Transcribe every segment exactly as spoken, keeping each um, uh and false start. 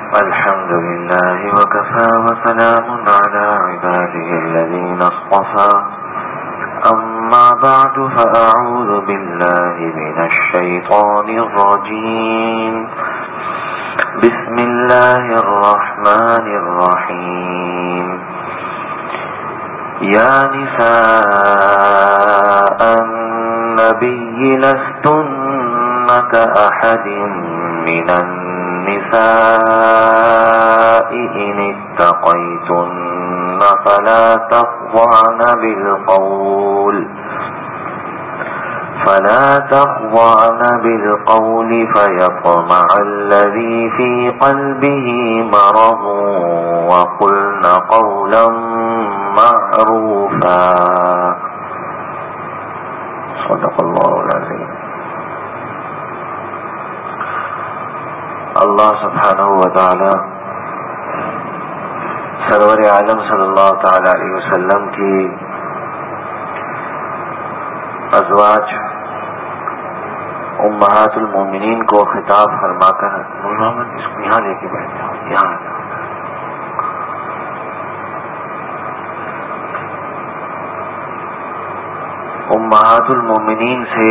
الحمد لله وكفى وسلام على عباده الذين اصطفى أما بعد فأعوذ بالله من الشيطان الرجيم بسم الله الرحمن الرحيم يا نساء النبي لستن كأحد من النساء إن اتقيتن فلا تخضعن بالقول فلا تخضعن بالقول فيطمع الذي في قلبه مرض وقلن قولا معروفا صدق الله العظيم. اللہ سبحانہ و تعالی سرور عالم صلی اللہ تعالی علیہ وسلم کی ازواج امہات المومنین کو خطاب فرما کر محمد اس کو یہاں لے کے بیٹھ جاؤ یہاں آ جاؤ. امہات المومنین سے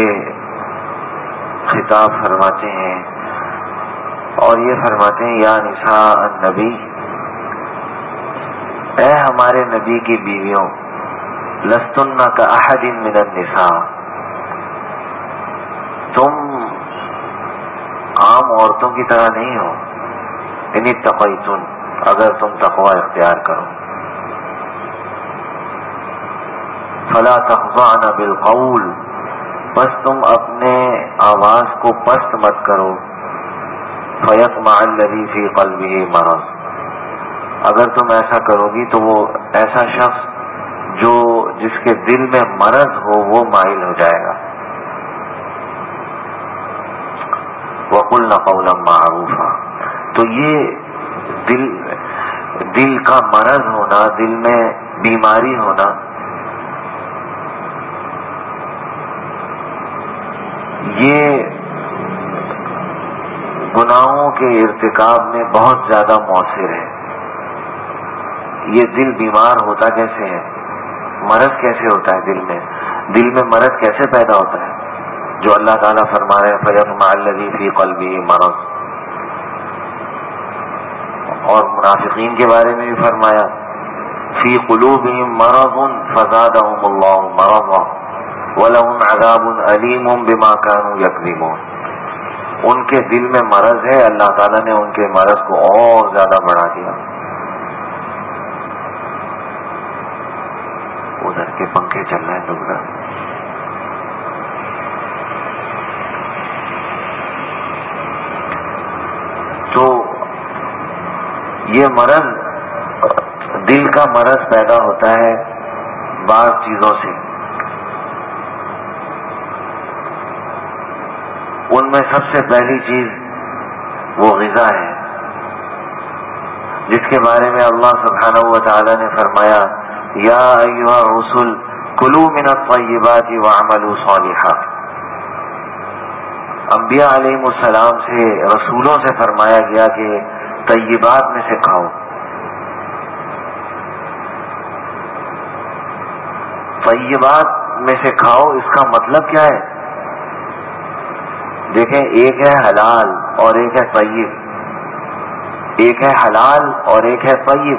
خطاب فرماتے ہیں اور یہ فرماتے ہیں یا نساء النبی، اے ہمارے نبی کی بیویوں، لستن کاحد من النساء، تم عام عورتوں کی طرح نہیں ہو. ان اتقیتن، اگر تم تقوی اختیار کرو. فلا تخضعن بالقول، بس تم اپنے آواز کو پست مت کرو. فیطمع الذی فی قلبہ مرض، اگر تم ایسا کرو گی تو وہ ایسا شخص جو جس کے دل میں مرض ہو وہ مائل ہو جائے گا. وَقُلْنَ قَوْلًا مَعْرُوفًا، تو یہ دل دل کا مرض ہونا، دل میں بیماری ہونا، یہ گناہوں کے ارتکاب میں بہت زیادہ مؤثر ہے. یہ دل بیمار ہوتا کیسے ہے؟ مرض کیسے ہوتا ہے دل میں؟ دل میں مرض کیسے پیدا ہوتا ہے؟ جو اللہ تعالیٰ فرما رہے ہیں فَيَطْمَعَ الَّذِي فِي قَلْبِهِ مَرَضٌ. اور منافقین کے بارے میں بھی فرمایا فِي قُلُوبِهِم مَرَضٌ فَزَادَهُمُ اللَّهُ مَرَضًا وَلَهُمْ عَذَابٌ أَلِيمٌ بِمَا كَانُوا يَكْذِبُونَ. ان کے دل میں مرض ہے، اللہ تعالیٰ نے ان کے مرض کو اور زیادہ بڑھا دیا. ادھر کے پنکھے چل رہے ہیں ڈبرا. تو یہ مرض، دل کا مرض پیدا ہوتا ہے بعض چیزوں سے. ان میں سب سے پہلی چیز وہ غذا ہے، جس کے بارے میں اللہ سبحانہ و تعالی نے فرمایا یا ایھا الرسل کلوا من الطیبات واعملوا صالحا. انبیاء علیہم السلام سے، رسولوں سے فرمایا گیا کہ طیبات میں سے کھاؤ. طیبات میں سے کھاؤ، اس کا مطلب کیا ہے؟ دیکھیں، ایک ہے حلال اور ایک ہے طیب. ایک ہے حلال اور ایک ہے طیب.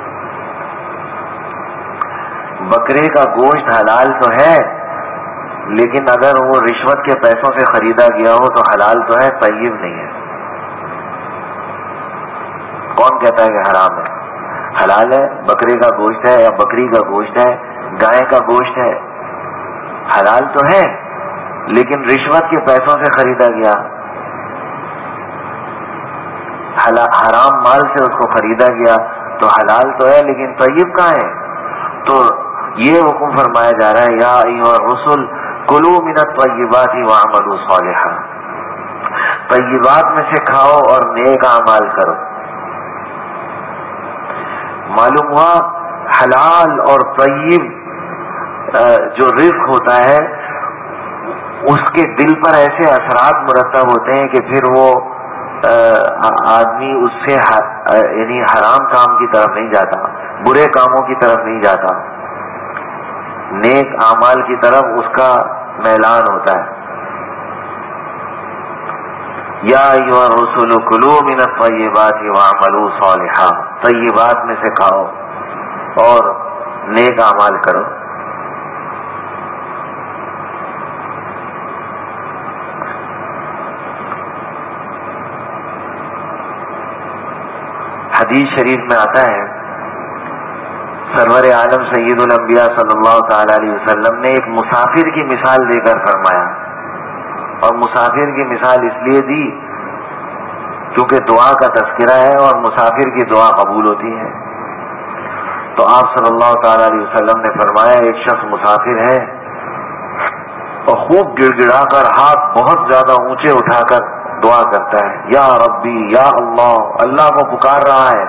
بکرے کا گوشت حلال تو ہے، لیکن اگر وہ رشوت کے پیسوں سے خریدا گیا ہو تو حلال تو ہے، طیب نہیں ہے. کون کہتا ہے کہ حرام ہے؟ حلال ہے، بکرے کا گوشت ہے یا بکری کا گوشت ہے، گائے کا گوشت ہے، حلال تو ہے لیکن رشوت کے پیسوں سے خریدا گیا، حرام مال سے اس کو خریدا گیا تو حلال تو ہے لیکن طیب کہاں ہے؟ تو یہ حکم فرمایا جا رہا ہے یا ایھا الرسل کلوا من الطیبات واعملوا صالحا، طیبات میں سے کھاؤ اور نیک اعمال کرو. معلوم ہوا حلال اور طیب جو رزق ہوتا ہے اس کے دل پر ایسے اثرات مرتب ہوتے ہیں کہ پھر وہ آدمی اس سے یعنی حرام کام کی طرف نہیں جاتا، برے کاموں کی طرف نہیں جاتا، نیک اعمال کی طرف اس کا میلان ہوتا ہے۔ یا ایھا الرسل کلوا من الطیبات واعملوا صالحا، طیبات میں سے کھاؤ اور نیک اعمال کرو۔ حدیث شریف میں آتا ہے، سرور عالم سید الانبیاء صلی اللہ تعالی علیہ وسلم نے ایک مسافر کی مثال دے کر فرمایا، اور مسافر کی مثال اس لیے دی کیونکہ دعا کا تذکرہ ہے اور مسافر کی دعا قبول ہوتی ہے۔ تو آپ صلی اللہ تعالی علیہ وسلم نے فرمایا، ایک شخص مسافر ہے اور خوب گڑ گڑا کر ہاتھ بہت زیادہ اونچے اٹھا کر دعا کرتا ہے، یا ربی یا اللہ، اللہ کو پکار رہا ہے،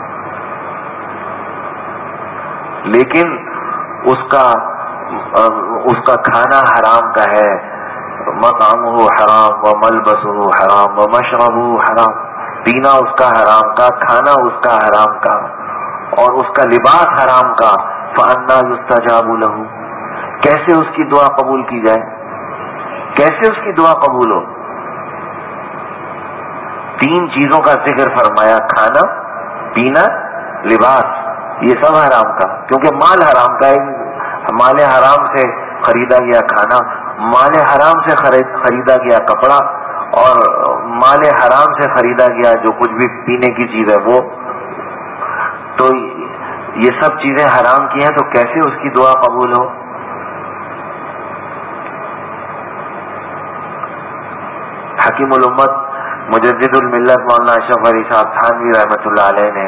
لیکن اس کا اس کا کھانا حرام کا ہے، مطعمہ حرام و ملبسہ حرام و مشربہ حرام، پینا اس کا حرام کا، کھانا اس کا حرام کا، اور اس کا لباس حرام کا، فأنا یستجاب لہ، کیسے اس کی دعا قبول کی جائے، کیسے اس کی دعا قبول ہو؟ تین چیزوں کا ذکر فرمایا، کھانا، پینا، لباس، یہ سب حرام کا، کیونکہ مال حرام کا ہے، مال حرام سے خریدا گیا کھانا، مال حرام سے خریدا گیا کپڑا، اور مال حرام سے خریدا گیا جو کچھ بھی پینے کی چیز ہے وہ، تو یہ سب چیزیں حرام کی ہیں، تو کیسے اس کی دعا قبول ہو؟ حکیم الامت مجدد الملت مولانا اشرف علی صاحب تھانوی رحمۃ اللہ علیہ نے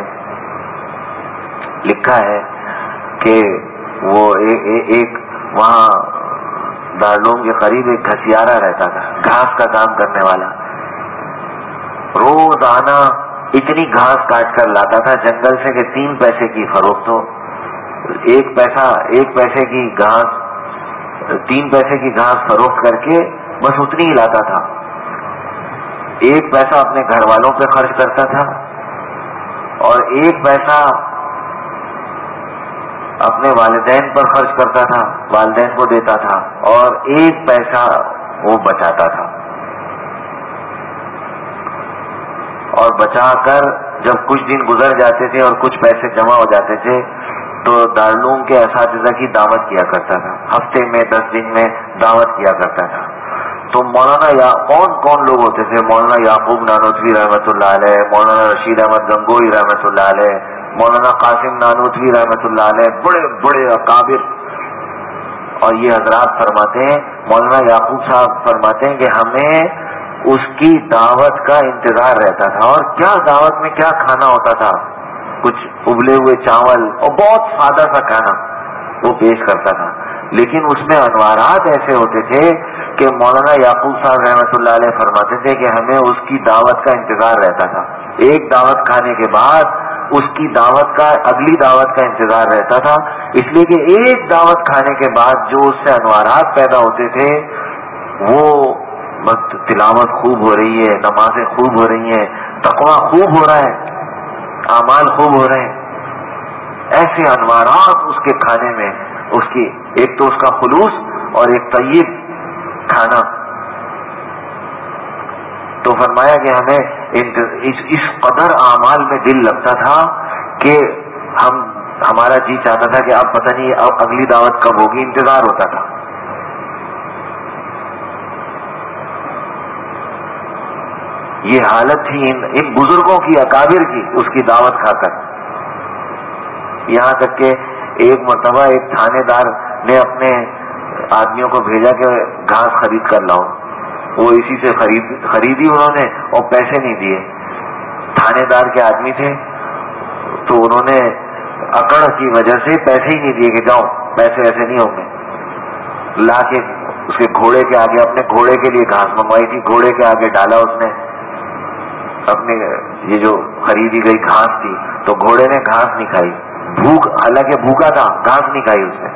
لکھا ہے کہ وہ ایک, ایک وہاں دارالعلوم کے قریب ایک گھسیارا رہتا تھا، گھاس کا کام کرنے والا، روزانہ اتنی گھاس کاٹ کر لاتا تھا جنگل سے کہ تین پیسے کی فروخت ہو، ایک پیسہ ایک پیسے کی گھاس تین پیسے کی گھاس فروخت کر کے بس اتنی ہی لاتا تھا، ایک پیسہ اپنے گھر والوں پہ خرچ کرتا تھا اور ایک پیسہ اپنے والدین پر خرچ کرتا تھا، والدین کو دیتا تھا، اور ایک پیسہ وہ بچاتا تھا، اور بچا کر جب کچھ دن گزر جاتے تھے اور کچھ پیسے جمع ہو جاتے تھے تو دارالعلوم کے اساتذہ کی دعوت کیا کرتا تھا، ہفتے میں دس دن میں دعوت کیا کرتا تھا۔ تو مولانا یا کون کون لوگ ہوتے تھے؟ مولانا یعقوب نانوتوی رحمۃ اللہ علیہ، مولانا رشید احمد گنگوئی رحمۃ اللہ علیہ، مولانا قاسم نانوتوی رحمۃ اللہ علیہ، بڑے بڑے اکابر، اور یہ حضرات فرماتے ہیں، مولانا یعقوب صاحب فرماتے ہیں کہ ہمیں اس کی دعوت کا انتظار رہتا تھا، اور کیا دعوت میں کیا کھانا ہوتا تھا، کچھ ابلے ہوئے چاول اور بہت سادہ سا کھانا وہ پیش کرتا تھا، لیکن اس میں انوارات ایسے ہوتے تھے کہ مولانا یعقوب صاحب رحمۃ اللہ علیہ فرماتے تھے کہ ہمیں اس کی دعوت کا انتظار رہتا تھا، ایک دعوت کھانے کے بعد اس کی دعوت کا اگلی دعوت کا انتظار رہتا تھا، اس لیے کہ ایک دعوت کھانے کے بعد جو اس سے انوارات پیدا ہوتے تھے، وہ تلاوت خوب ہو رہی ہے، نمازیں خوب ہو رہی ہیں، تقویٰ خوب ہو رہا ہے، اعمال خوب ہو رہے ہیں، ایسے انوارات اس کے کھانے میں، اس کی ایک تو اس کا خلوص اور ایک طیب کھانا۔ تو فرمایا کہ ہمیں اس قدر اعمال میں دل لگتا تھا کہ ہم ہمارا جی چاہتا تھا کہ اب پتہ نہیں اب اگلی دعوت کب ہوگی، انتظار ہوتا تھا۔ یہ حالت تھی ان, ان بزرگوں کی، اکابر کی، اس کی دعوت کھا کر، یہاں تک کہ ایک مرتبہ ایک تھانے دار نے اپنے آدمیوں کو بھیجا کہ گھاس خرید کر لاؤ، وہ اسی سے خرید خریدی انہوں نے اور پیسے نہیں دیے، تھانے دار کے آدمی تھے تو انہوں نے اکڑ کی وجہ سے پیسے ہی نہیں دیے کہ جاؤ پیسے ایسے نہیں ہوں گے، لا کے اس کے گھوڑے کے آگے، اپنے گھوڑے کے لیے گھاس منگوائی تھی، گھوڑے کے آگے ڈالا اس نے اپنے یہ جو خریدی گئی گھاس تھی، تو گھوڑے نے گھاس نہیں کھائی، بھوک حالانکہ بھوکا تھا، گھاس نہیں کھائی اس نے۔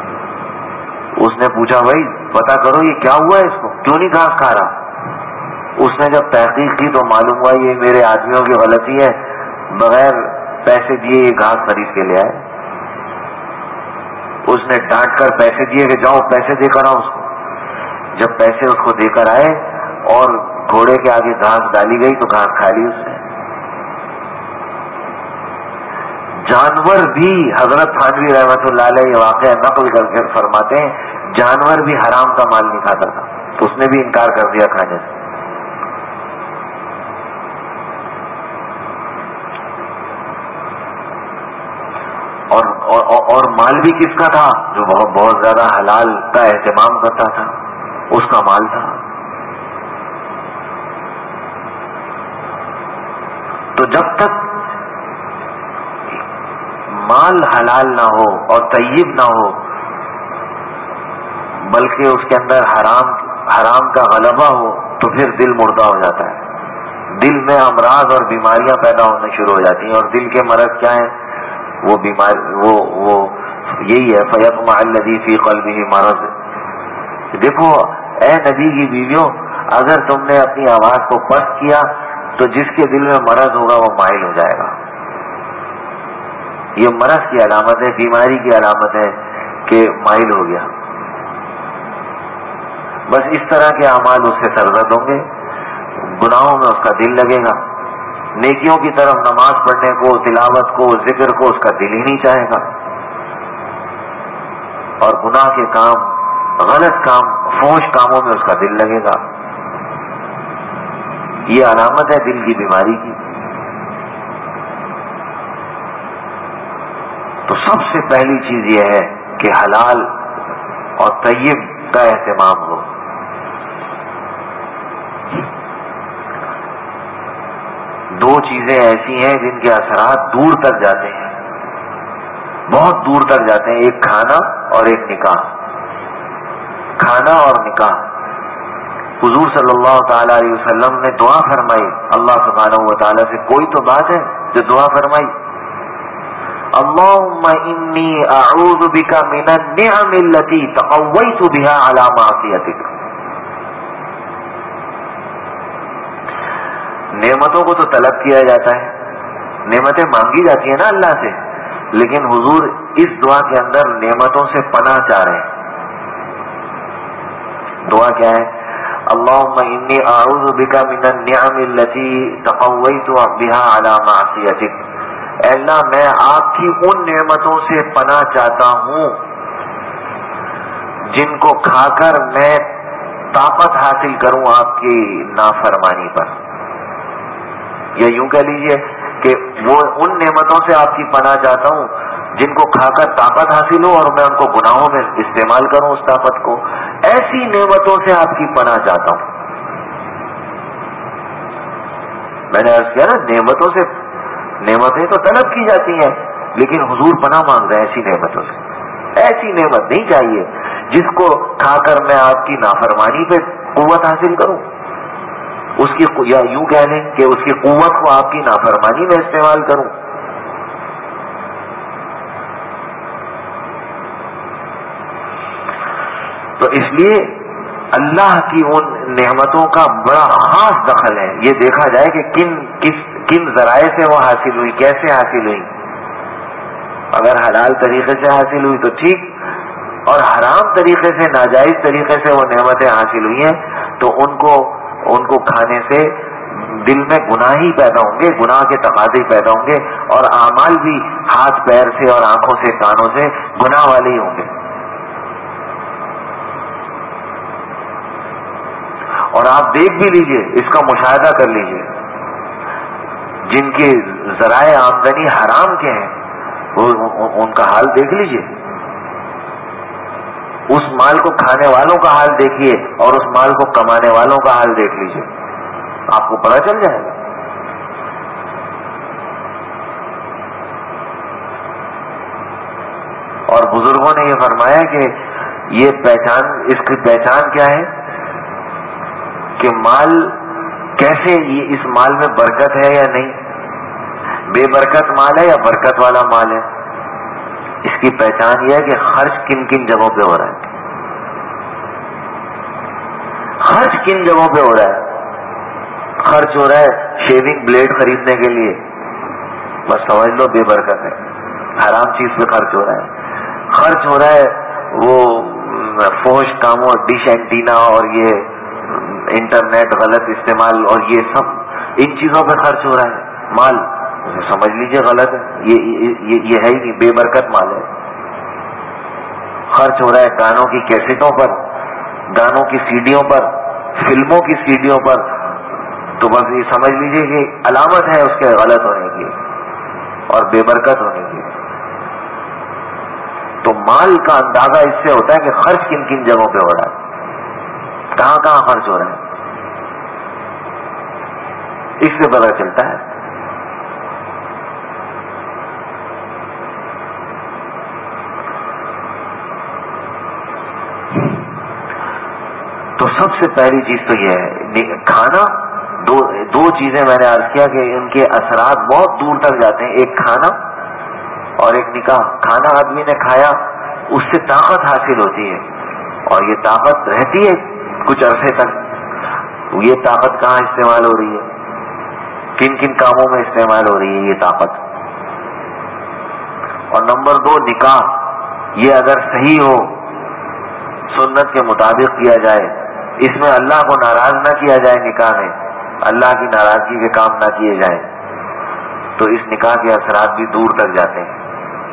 اس نے پوچھا بھائی پتا کرو یہ کیا ہوا ہے، اس کو کیوں نہیں گھاس کھا رہا؟ اس نے جب تحقیق کی تو معلوم ہوا یہ میرے آدمیوں کی غلطی ہے، بغیر پیسے دیے یہ گھاس خرید کے لے آئے. اس نے ڈانٹ کر پیسے دیے کہ جاؤ پیسے دے کر آؤ اس کو. جب پیسے اس کو دے کر آئے اور گھوڑے کے آگے گھاس ڈالی گئی تو گھاس کھا لی اس نے. جانور بھی، حضرت تھانوی رحمۃ اللہ علیہ یہ واقعہ نقل کر کے فرماتے ہیں، جانور بھی حرام کا مال نہیں کھاتا تھا تو اس نے بھی انکار کر دیا کھانے سے. اور, اور, اور مال بھی کس کا تھا؟ جو بہت بہت زیادہ حلال کا اہتمام کرتا تھا، اس کا مال تھا. تو جب تک مال حلال نہ ہو اور طیب نہ ہو، بلکہ اس کے اندر حرام حرام کا غلبہ ہو، تو پھر دل مردہ ہو جاتا ہے. دل میں امراض اور بیماریاں پیدا ہونے شروع ہو جاتی ہیں. اور دل کے مرض کیا ہیں؟ وہ بیمار وہ وہ یہی ہے فیطمع الذی فی قلبہ مرض. دیکھو اے نبی کی بیویوں، اگر تم نے اپنی آواز کو پست کیا تو جس کے دل میں مرض ہوگا وہ مائل ہو جائے گا. یہ مرض کی علامت ہے، بیماری کی علامت ہے کہ مائل ہو گیا. بس اس طرح کے اعمال اس سے سرزد ہوں گے، گناہوں میں اس کا دل لگے گا، نیکیوں کی طرف نماز پڑھنے کو، تلاوت کو، ذکر کو اس کا دل ہی نہیں چاہے گا. اور گناہ کے کام، غلط کام، فحش کاموں میں اس کا دل لگے گا. یہ علامت ہے دل کی بیماری کی. تو سب سے پہلی چیز یہ ہے کہ حلال اور طیب کا اہتمام ہو. دو چیزیں ایسی ہیں جن کے اثرات دور تک جاتے ہیں، بہت دور تک جاتے ہیں. ایک کھانا اور ایک نکاح. کھانا اور نکاح. حضور صلی اللہ تعالی علیہ وسلم نے دعا فرمائی اللہ سبحانہ و تعالی سے. کوئی تو بات ہے جو دعا فرمائی، اللہم انی اعوذ بک من النعم التي تقویت بها علی معصیتک. نعمتوں کو تو طلب کیا جاتا ہے، نعمتیں مانگی جاتی ہیں نا اللہ سے، لیکن حضور اس دعا کے اندر نعمتوں سے پناہ چاہ رہے ہیں. دعا کیا ہے؟ اللہم انی اعوذ بک من النعم التي تقویت بها علی معصیتک. اے اللہ میں آپ کی ان نعمتوں سے پناہ چاہتا ہوں جن کو کھا کر میں طاقت حاصل کروں آپ کی نافرمانی پر. یا یوں کہہ لیجئے کہ وہ ان نعمتوں سے آپ کی پناہ چاہتا ہوں جن کو کھا کر طاقت حاصل ہو اور میں ان کو گناہوں میں استعمال کروں اس طاقت کو. ایسی نعمتوں سے آپ کی پناہ چاہتا ہوں. میں نے عرض کیا نا، نعمتوں سے، نعمتیں تو طلب کی جاتی ہیں لیکن حضور پناہ مانگ رہے ہیں ایسی نعمتوں سے. ایسی نعمت نہیں چاہیے جس کو کھا کر میں آپ کی نافرمانی پہ قوت حاصل کروں، اس کی، یا یوں کہہ لیں کہ اس کی قوت کو آپ کی نافرمانی میں استعمال کروں. تو اس لیے اللہ کی ان نعمتوں کا بڑا خاص دخل ہے. یہ دیکھا جائے کہ کن کس کن ذرائع سے وہ حاصل ہوئی، کیسے حاصل ہوئی. اگر حلال طریقے سے حاصل ہوئی تو ٹھیک، اور حرام طریقے سے، ناجائز طریقے سے وہ نعمتیں حاصل ہوئی ہیں تو ان کو ان کو کھانے سے دل میں گناہ ہی پیدا ہوں گے، گناہ کے تقاضے پیدا ہوں گے، اور اعمال بھی ہاتھ پیر سے اور آنکھوں سے کانوں سے گناہ والے ہی ہوں گے. اور آپ دیکھ بھی لیجئے، اس کا مشاہدہ کر لیجئے، جن کے ذرائع آمدنی حرام کے ہیں ان کا حال دیکھ لیجئے. اس مال کو کھانے والوں کا حال دیکھیے اور اس مال کو کمانے والوں کا حال دیکھ لیجئے، آپ کو پتہ چل جائے گا. اور بزرگوں نے یہ فرمایا کہ یہ پہچان، اس کی پہچان کیا ہے کہ مال کیسے، یہ اس مال میں برکت ہے یا نہیں، بے برکت مال ہے یا برکت والا مال ہے. اس کی پہچان یہ ہے کہ خرچ کن کن جگہوں پہ ہو رہا ہے، خرچ کن جگہوں پہ ہو رہا ہے. خرچ ہو رہا ہے شیونگ بلیڈ خریدنے کے لیے، بس سمجھ لو بے برکت ہے، حرام چیز پہ خرچ ہو رہا ہے۔ خرچ ہو رہا ہے وہ فوش کاموں، ڈش اینٹینا اور یہ انٹرنیٹ غلط استعمال اور یہ سب ان چیزوں پہ خرچ ہو رہا ہے مال، سمجھ لیجئے غلط ہے، یہ یہ, یہ ہے ہی نہیں، بے برکت مال ہے۔ خرچ ہو رہا ہے گانوں کی کیسٹوں پر، گانوں کی سیڈیوں پر، فلموں کی سیڈیوں پر، تو بس یہ سمجھ لیجئے کہ علامت ہے اس کے غلط ہونے کی اور بے برکت ہونے کی۔ تو مال کا اندازہ اس سے ہوتا ہے کہ خرچ کن کن جگہوں پہ ہو رہا ہے، کہاں کہاں خرچ ہو رہا ہے، اس سے پتہ چلتا ہے۔ تو سب سے پہلی چیز تو یہ ہے کھانا، دو دو چیزیں میں نے عرض کیا کہ ان کے اثرات بہت دور تک جاتے ہیں، ایک کھانا اور ایک نکاح۔ کھانا آدمی نے کھایا اس سے طاقت حاصل ہوتی ہے اور یہ طاقت رہتی ہے کچھ عرصے تک۔ یہ طاقت کہاں استعمال ہو رہی ہے، کن کن کاموں میں استعمال ہو رہی ہے یہ طاقت۔ اور نمبر دو نکاح، یہ اگر صحیح ہو، سنت کے مطابق کیا جائے، اس میں اللہ کو ناراض نہ کیا جائے، نکاح میں اللہ کی ناراضگی کے کام نہ کیے جائیں، تو اس نکاح کے اثرات بھی دور تک جاتے ہیں۔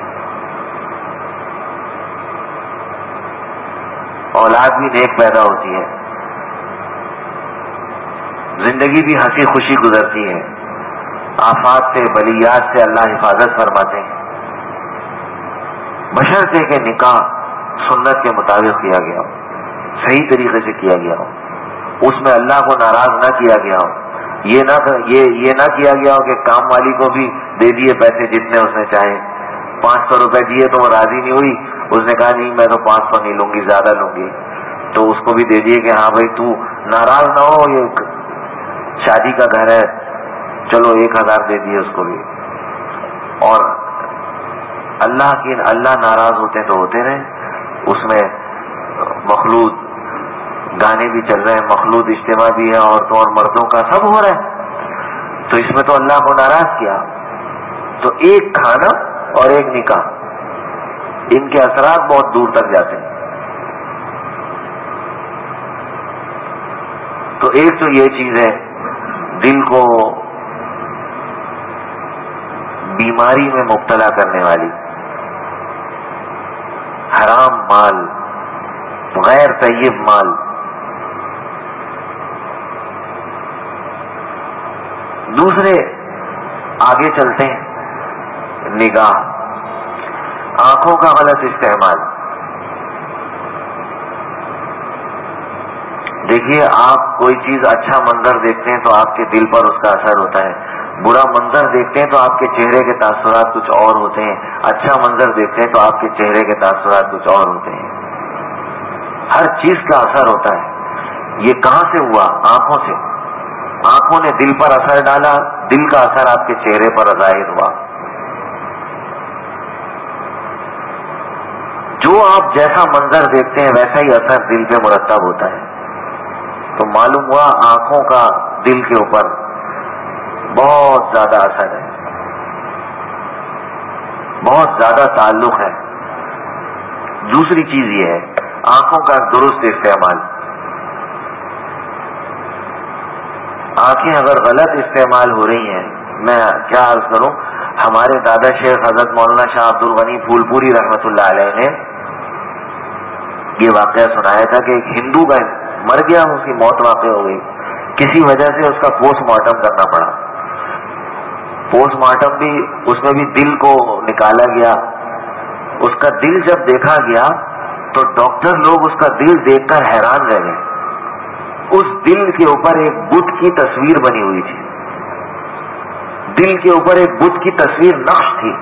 اولاد بھی نیک پیدا ہوتی ہے، زندگی بھی ہنسی خوشی گزرتی ہے، آفات سے بلیات سے اللہ حفاظت فرماتے ہیں، بشرطے کہ نکاح سنت کے مطابق کیا گیا ہو، صحیح طریقے سے کیا گیا ہو، اس میں اللہ کو ناراض نہ کیا گیا ہو، یہ نہ یہ یہ نہ کیا گیا ہو کہ کام والی کو بھی دے دیے پیسے جتنے اس نے چاہے، پانچ سو روپے دیے تو وہ راضی نہیں ہوئی، اس نے کہا نہیں میں تو پانچ سو نہیں لوں گی، زیادہ لوں گی، تو اس کو بھی دے دیے کہ ہاں بھائی تو ناراض نہ ہو، یہ شادی کا گھر ہے، چلو ایک ہزار دے دیے اس کو بھی۔ اور اللہ کی اللہ ناراض ہوتے تو ہوتے رہے، اس میں مخلوط گانے بھی چل رہے ہیں، مخلوط اجتماع بھی ہے، عورتوں اور مردوں کا سب ہو رہا ہے، تو اس میں تو اللہ کو ناراض کیا۔ تو ایک کھانا اور ایک نکاح، ان کے اثرات بہت دور تک جاتے ہیں۔ تو ایک تو یہ چیز ہے دل کو بیماری میں مبتلا کرنے والی، حرام مال، غیر طیب مال۔ دوسرے آگے چلتے ہیں، نگاہ، آنکھوں کا غلط استعمال۔ دیکھیے آپ کوئی چیز اچھا منظر دیکھتے ہیں تو آپ کے دل پر اس کا اثر ہوتا ہے، برا منظر دیکھتے ہیں تو آپ کے چہرے کے تاثرات کچھ اور ہوتے ہیں، اچھا منظر دیکھتے ہیں تو آپ کے چہرے کے تاثرات کچھ اور ہوتے ہیں، ہر چیز کا اثر ہوتا ہے۔ یہ کہاں سے ہوا؟ آنکھوں سے، آنکھوں نے دل پر اثر ڈالا، دل کا اثر آپ کے چہرے پر ظاہر ہوا۔ جو آپ جیسا منظر دیکھتے ہیں ویسا ہی اثر دل پہ مرتب ہوتا ہے۔ تو معلوم ہوا آنکھوں کا دل کے اوپر بہت زیادہ اثر ہے، بہت زیادہ تعلق ہے۔ دوسری چیز یہ ہے آنکھوں کا درست استعمال۔ آنکھیں اگر غلط استعمال ہو رہی ہیں، میں کیا عرض کروں، ہمارے دادا شیخ حضرت مولانا شاہ عبد الغنی پھول پوری رحمۃ اللہ علیہ نے یہ واقعہ سنایا تھا کہ ایک ہندو کا مر گیا، اس کی موت واقع ہو گئی، کسی وجہ سے اس کا پوسٹ مارٹم کرنا پڑا۔ پوسٹ مارٹم بھی اس میں بھی دل کو نکالا گیا، اس کا دل جب دیکھا گیا تو ڈاکٹر لوگ اس کا دل دیکھ کر حیران رہ گئے۔ اس دل کے اوپر ایک بت کی تصویر بنی ہوئی تھی، دل کے اوپر ایک بت کی تصویر نقش تھی۔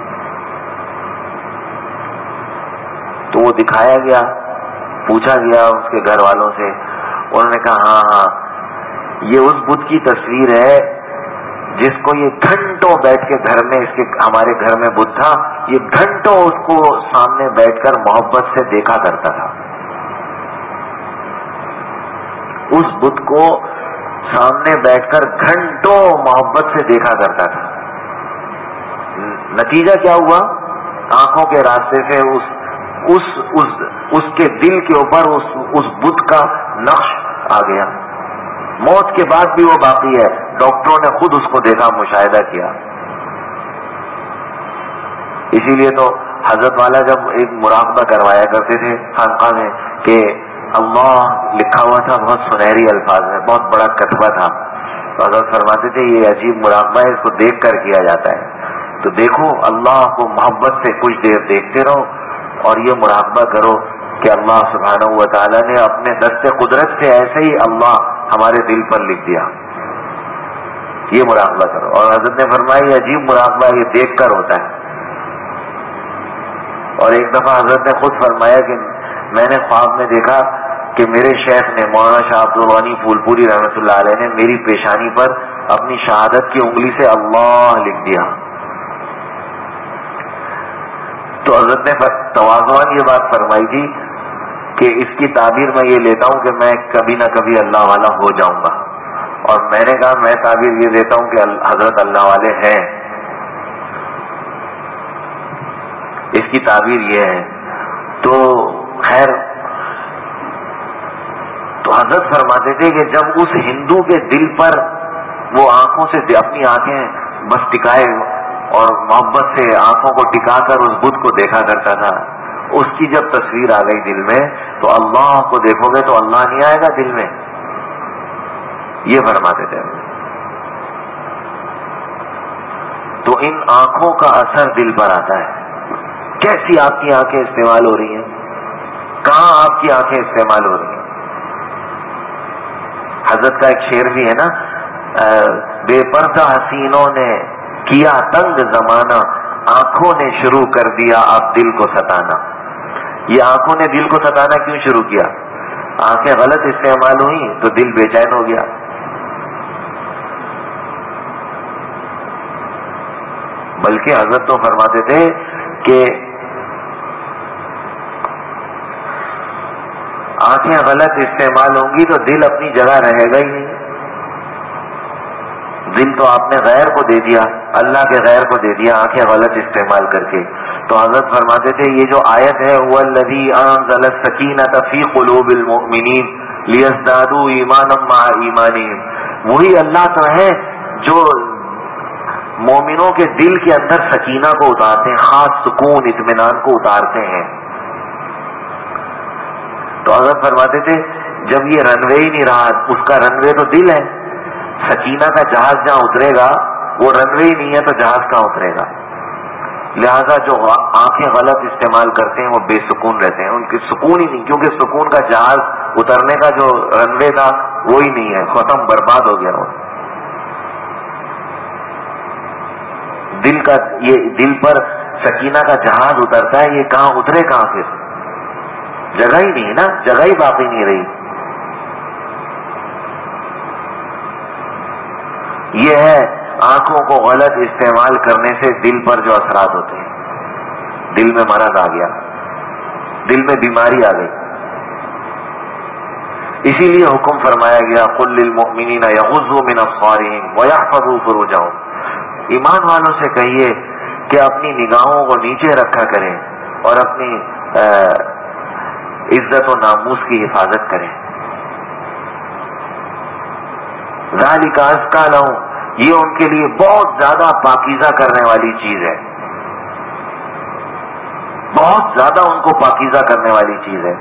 تو وہ دکھایا گیا، پوچھا گیا اس کے گھر والوں سے، انہوں نے کہا ہاں ہاں یہ اس بت کی تصویر ہے جس کو یہ گھنٹوں بیٹھ کے گھر میں، اس کے ہمارے گھر میں بت تھا، یہ گھنٹوں اس کو سامنے بیٹھ کر محبت سے دیکھا کرتا تھا۔ اس بت کو سامنے بیٹھ کر گھنٹوں محبت سے دیکھا کرتا تھا. نتیجہ کیا ہوا؟ آنکھوں کے راستے سے اس اس اس اس کے دل کے اوپر اس اس بت کا نقش آ گیا. موت کے بعد بھی وہ باقی ہے. ڈاکٹروں نے خود اس کو دیکھا، مشاہدہ کیا. اسی لیے تو حضرت والا جب ایک مراقبہ کروایا کرتے تھے خانقاہ میں کہ اللہ لکھا ہوا تھا بہت سنہری الفاظ میں، بہت بڑا کتبہ تھا، تو حضرت فرماتے تھے یہ عجیب مراقبہ ہے، اس کو دیکھ کر کیا جاتا ہے. تو دیکھو اللہ کو محبت سے کچھ دیر دیکھتے رہو اور یہ مراقبہ کرو کہ اللہ سبحانہ و تعالیٰ نے اپنے دست قدرت سے ایسے ہی اللہ ہمارے دل پر لکھ دیا. یہ مراقبہ کرو. اور حضرت نے فرمایا یہ عجیب مراقبہ یہ دیکھ کر ہوتا ہے. اور ایک دفعہ حضرت نے خود فرمایا کہ میں نے خواب میں دیکھا کہ میرے شیخ نے مولانا شاہ عبد الغنی پھول پوری رحمۃ اللہ علیہ نے میری پیشانی پر اپنی شہادت کی انگلی سے اللہ لکھ دیا. تو حضرت نے تواضعاً یہ بات فرمائی تھی کہ اس کی تعبیر میں یہ لیتا ہوں کہ میں کبھی نہ کبھی اللہ والا ہو جاؤں گا. اور میں نے کہا میں تعبیر یہ دیتا ہوں کہ حضرت اللہ والے ہیں. اس کی تعبیر یہ ہے. تو خیر تو حضرت فرماتے تھے کہ جب اس ہندو کے دل پر وہ آنکھوں سے اپنی آنکھیں بس ٹکائے اور محبت سے آنکھوں کو ٹکا کر اس بت کو دیکھا کرتا تھا، اس کی جب تصویر آ گئی دل میں تو اللہ کو دیکھو گے تو اللہ نہیں آئے گا دل میں. یہ فرماتے تھے. تو ان آنکھوں کا اثر دل پر آتا ہے. کیسی آپ کی آنکھیں استعمال ہو رہی ہیں، کہاں آپ کی آنکھیں استعمال ہو رہی ہیں. حضرت کا ایک شعر بھی ہے نا، بے پردہ حسینوں نے کیا تنگ زمانہ، آنکھوں نے شروع کر دیا اب دل کو ستانا. یہ آنکھوں نے دل کو ستانا کیوں شروع کیا؟ آنکھیں غلط استعمال ہوئی تو دل بے چین ہو گیا. بلکہ حضرت تو فرماتے تھے کہ آنکھیں غلط استعمال ہوں گی تو دل اپنی جگہ رہے گا ہی نہیں. دل تو آپ نے غیر کو دے دیا، اللہ کے غیر کو دے دیا آنکھیں غلط استعمال کر کے. تو حضرت فرماتے تھے یہ جو آیت ہے هو الذی انزل السکینۃ فی قلوب المؤمنین لیزدادوا ایمانا مع ایمانہم، وہی اللہ تو ہے جو مومنوں کے دل کے اندر سکینہ کو اتارتے ہیں، خاص سکون اطمینان کو اتارتے ہیں. تو حضرت فرماتے تھے جب یہ رن وے ہی نہیں رہا، اس کا رن وے تو دل ہے. سکینہ کا جہاز جہاں اترے گا وہ رن وے ہی نہیں ہے تو جہاز کہاں اترے گا. لہذا جو آنکھیں غلط استعمال کرتے ہیں وہ بے سکون رہتے ہیں، ان کی سکون ہی نہیں، کیونکہ سکون کا جہاز اترنے کا جو رن وے تھا وہ ہی نہیں ہے، ختم، برباد ہو گیا. وہ دل کا یہ دل پر سکینہ کا جہاز اترتا ہے، یہ کہاں اترے کہاں؟ پھر جگہ ہی نہیں ہے نا، جگہ ہی باقی نہیں رہی. یہ ہے آنکھوں کو غلط استعمال کرنے سے دل پر جو اثرات ہوتے ہیں. دل میں مرض آ گیا، دل میں بیماری آ گئی. اسی لیے حکم فرمایا گیا قل للمؤمنین یغضوا من ابصارہم ویحفظوا فروجہم، ایمان والوں سے کہیے کہ اپنی نگاہوں کو نیچے رکھا کریں اور اپنی عزت و ناموس کی حفاظت کریں. ذالک ازکی لہم، یہ ان کے لیے بہت زیادہ پاکیزہ کرنے والی چیز ہے، بہت زیادہ ان کو پاکیزہ کرنے والی چیز ہے.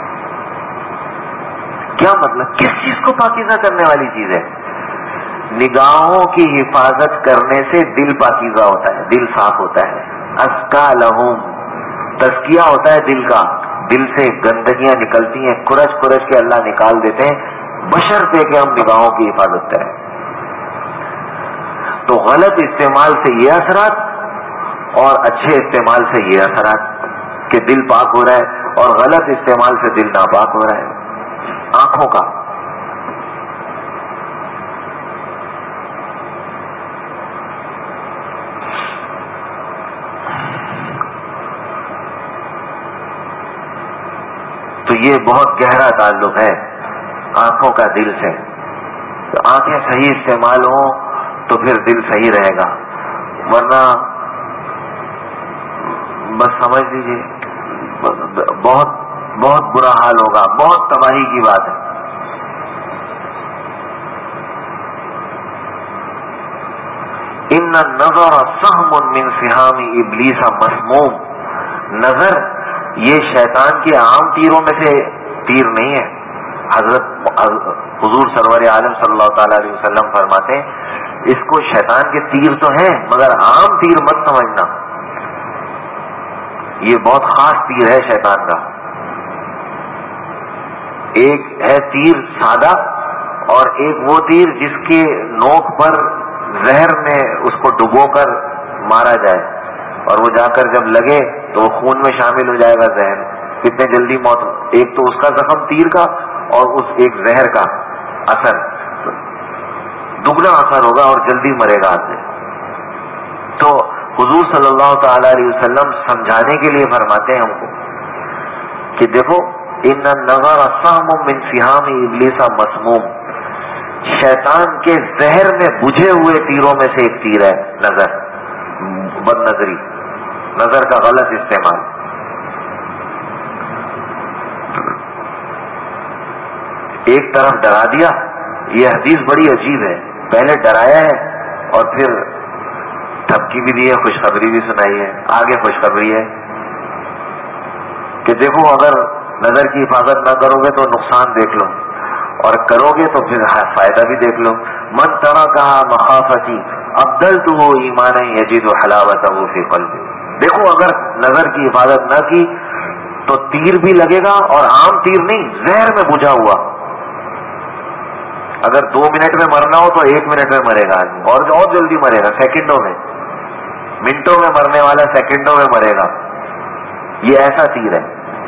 کیا مطلب؟ کس چیز کو پاکیزہ کرنے والی چیز ہے؟ نگاہوں کی حفاظت کرنے سے دل پاکیزہ ہوتا ہے، دل صاف ہوتا ہے. ازکی لہم، تزکیہ ہوتا ہے دل کا. دل سے گندگیاں نکلتی ہیں، کھرچ کھرچ کے اللہ نکال دیتے ہیں، بشرطے کہ ہم نگاہوں کی حفاظت کریں. تو غلط استعمال سے یہ اثرات اور اچھے استعمال سے یہ اثرات کہ دل پاک ہو رہا ہے، اور غلط استعمال سے دل ناپاک ہو رہا ہے. آنکھوں کا تو یہ بہت گہرا تعلق ہے آنکھوں کا دل سے. آنکھیں صحیح استعمال ہوں تو پھر دل صحیح رہے گا، ورنہ بس سمجھ لیجیے بہت بہت برا حال ہوگا، بہت تباہی کی بات ہے۔ ان النظر سهم من سهام ابلیس مسموم، نظر یہ شیطان کے عام تیروں میں سے تیر نہیں ہے۔ حضرت حضور سرور عالم صلی اللہ تعالی علیہ وسلم فرماتے ہیں اس کو شیطان کے تیر تو ہیں مگر عام تیر مت سمجھنا، یہ بہت خاص تیر ہے شیطان کا۔ ایک ہے تیر سادہ اور ایک وہ تیر جس کے نوک پر زہر میں اس کو ڈبو کر مارا جائے اور وہ جا کر جب لگے تو وہ خون میں شامل ہو جائے گا زہر، کتنے جلدی موت۔ ایک تو اس کا زخم تیر کا اور اس ایک زہر کا اثر دگنا اثر ہوگا اور جلدی مرے گا آدمی۔ تو حضور صلی اللہ تعالی علیہ وسلم سمجھانے کے لیے فرماتے ہیں ہم کو کہ دیکھو ان النظر سهم من سهام ابلیس مسموم، شیطان کے زہر میں بجھے ہوئے تیروں میں سے ایک تیر ہے نظر، بد نظری، نظر کا غلط استعمال۔ ایک طرف ڈرا دیا، یہ حدیث بڑی عجیب ہے، پہلے ڈرایا ہے اور پھر دھمکی بھی دی ہے، خوشخبری بھی سنائی ہے۔ آگے خوشخبری ہے کہ دیکھو اگر نظر کی حفاظت نہ کرو گے تو نقصان دیکھ لو اور کرو گے تو پھر فائدہ بھی دیکھ لو۔ من ترکھا مخافتی ابدلتہ ایمانا یجد حلاوتہ فی قلبی، دیکھو اگر نظر کی حفاظت نہ کی تو تیر بھی لگے گا اور عام تیر نہیں، زہر میں بجھا ہوا۔ اگر دو منٹ میں مرنا ہو تو ایک منٹ میں مرے گا آدمی، اور اور جلدی مرے گا، سیکنڈوں میں، منٹوں میں مرنے والا سیکنڈوں میں مرے گا، یہ ایسا تیر ہے۔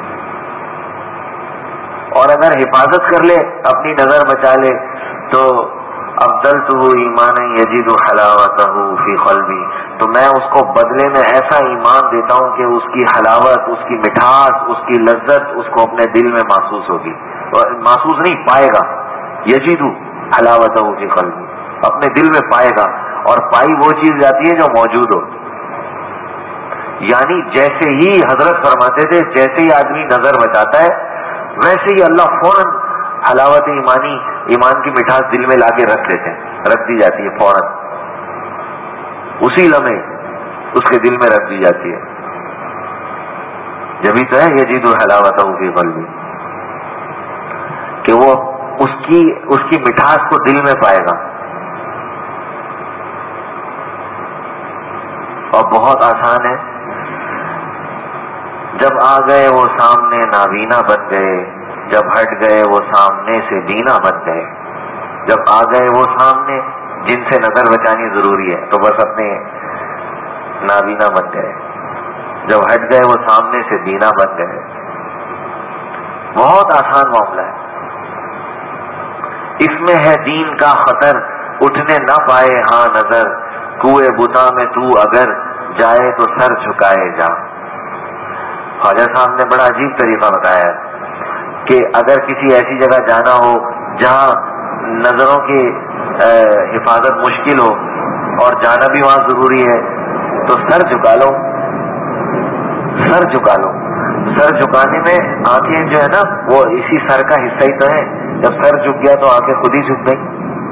اور اگر حفاظت کر لے، اپنی نظر بچا لے تو ابدلتہ ایمانا یجد حلاوتہ فی قلبی، تو میں اس کو بدلے میں ایسا ایمان دیتا ہوں کہ اس کی حلاوت، اس کی مٹھاس، اس کی لذت اس کو اپنے دل میں محسوس ہوگی، اور محسوس نہیں پائے گا، یجد حلاوتہ فی قلبی، اپنے دل میں پائے گا، اور پائی وہ چیز جاتی ہے جو موجود ہو۔ یعنی جیسے ہی حضرت فرماتے تھے جیسے ہی آدمی نظر بچاتا ہے ویسے ہی اللہ فوراً حلاوت ایمانی، ایمان کی مٹھاس دل میں لا کے رکھ دیتے ہیں، رکھ دی جاتی ہے فوراً، اسی لمحے اس کے دل میں رکھ دی جاتی ہے۔ جبھی تو ہے یجد حلاوتہ فی قلبی، کہ وہ اس کی اس کی مٹھاس کو دل میں پائے گا۔ اور بہت آسان ہے، جب آ گئے وہ سامنے نابینا بن گئے، جب ہٹ گئے وہ سامنے سے بینا بن گئے۔ جب آ گئے وہ سامنے جن سے نظر بچانی ضروری ہے تو بس اپنے نابینا بن گئے، جب ہٹ گئے وہ سامنے سے بینا بن گئے۔ بہت آسان معاملہ ہے، اس میں ہے دین کا خطر، اٹھنے نہ پائے ہاں نظر، کوئے بتا میں تو اگر جائے تو سر جھکائے جا۔ خواجہ صاحب نے بڑا عجیب طریقہ بتایا ہے کہ اگر کسی ایسی جگہ جانا ہو جہاں نظروں کی حفاظت مشکل ہو اور جانا بھی وہاں ضروری ہے تو سر جھکا لو، سر جھکا لو۔ سر جھکانے میں آنکھیں جو ہے نا وہ اسی سر کا حصہ ہی تو ہے، جب سر جھک گیا تو آنکھیں خود ہی جھک گئی۔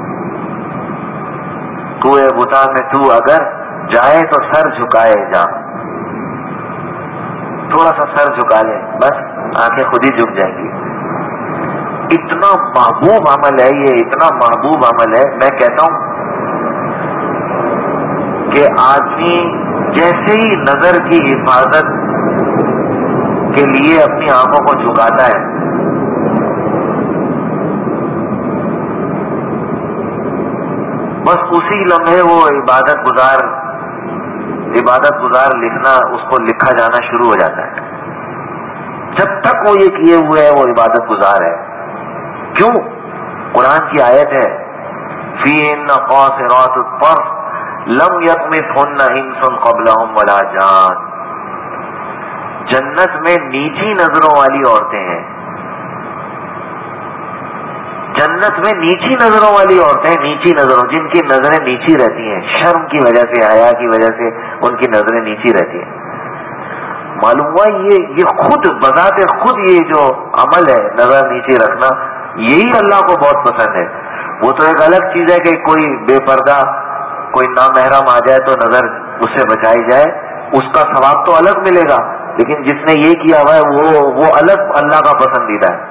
کوئے بتا میں تو اگر جائے تو سر جھکائے جا، تھوڑا سا سر جھکا لے بس آنکھیں خود ہی جھک جائیں گی۔ اتنا محبوب عمل ہے یہ، اتنا محبوب عمل ہے، میں کہتا ہوں کہ آدمی جیسے ہی نظر کی حفاظت کے لیے اپنی آنکھوں کو جھکاتا ہے بس اسی لمحے وہ عبادت گزار عبادت گزار لکھنا اس کو لکھا جانا شروع ہو جاتا ہے۔ جب تک وہ یہ کیے ہوئے ہے وہ عبادت گزار ہے۔ کیوں؟ قرآن کی آیت ہے فیہن قاصرات الطرف لم یطمثہن انس قبلہم ولا جان، جنت میں نیچی نظروں والی عورتیں ہیں جنت میں نیچی نظروں والی عورتیں، نیچی نظروں، جن کی نظریں نیچی رہتی ہیں شرم کی وجہ سے، حیا کی وجہ سے ان کی نظریں نیچی رہتی ہیں. معلوم ہوا یہ یہ خود بذات خود یہ جو عمل ہے نظر نیچے رکھنا، یہی اللہ کو بہت پسند ہے. وہ تو ایک الگ چیز ہے کہ کوئی بے پردہ کوئی نامحرم آ جائے تو نظر اس سے بچائی جائے، اس کا ثواب تو الگ ملے گا، لیکن جس نے یہ کیا ہوا ہے وہ وہ الگ اللہ کا پسندیدہ ہے.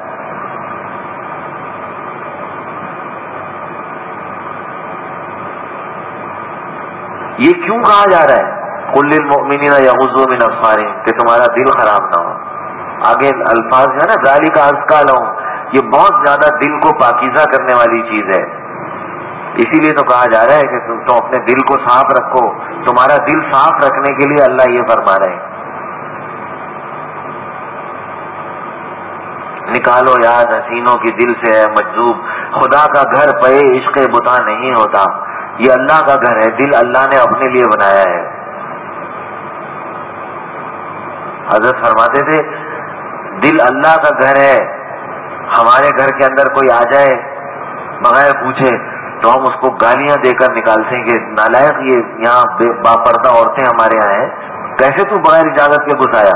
یہ کیوں کہا جا رہا ہے قل للمؤمنین یغضوا من ابصارہم، کہ تمہارا دل خراب نہ ہو. آگے الفاظ جو ہے نا ذالک ازکیٰ لہم، یہ بہت زیادہ دل کو پاکیزہ کرنے والی چیز ہے. اسی لیے تو کہا جا رہا ہے کہ تم تو اپنے دل کو صاف رکھو. تمہارا دل صاف رکھنے کے لیے اللہ یہ فرما رہے ہیں. نکالو یاد حسینوں کی دل سے ہے مجذوب، خدا کا گھر پے عشق بتا نہیں ہوتا. یہ اللہ کا گھر ہے، دل اللہ نے اپنے لیے بنایا ہے. حضرت فرماتے تھے دل اللہ کا گھر ہے، ہمارے گھر کے اندر کوئی آ جائے بغیر پوچھے تو ہم اس کو گالیاں دے کر نکالتے ہیں کہ نالائق، یہ یہاں باپردہ عورتیں ہمارے یہاں ہیں، کیسے تو بغیر اجازت کے گھس آیا.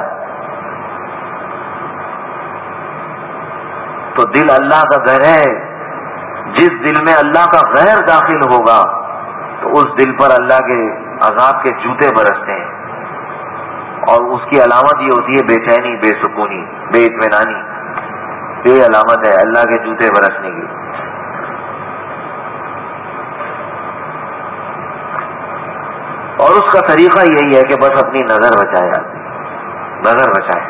تو دل اللہ کا گھر ہے. جس دل میں اللہ کا غیر داخل ہوگا تو اس دل پر اللہ کے عذاب کے جوتے برستے ہیں، اور اس کی علامت یہ ہوتی ہے بے چینی، بے سکونی، بے اطمینانی. یہ علامت ہے اللہ کے جوتے برسنے کی. اور اس کا طریقہ یہی ہے کہ بس اپنی نظر بچائے، آدمی نظر بچائے.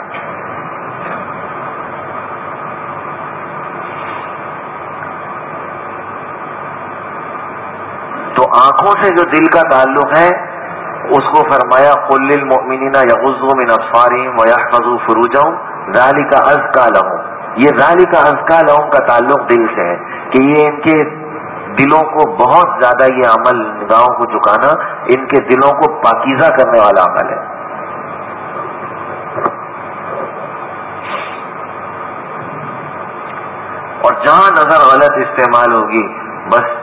تو آنکھوں سے جو دل کا تعلق ہے اس کو فرمایا قل للمؤمنین یغضوا من ابصارہم ویحفظوا فروجہم ذالک ازکیٰ لہم. یہ ذالک ازکیٰ لہم کا تعلق دل سے ہے کہ یہ ان کے دلوں کو بہت زیادہ، یہ عمل نگاہوں کو جھکانا ان کے دلوں کو پاکیزہ کرنے والا عمل ہے. اور جہاں نظر غلط استعمال ہوگی بس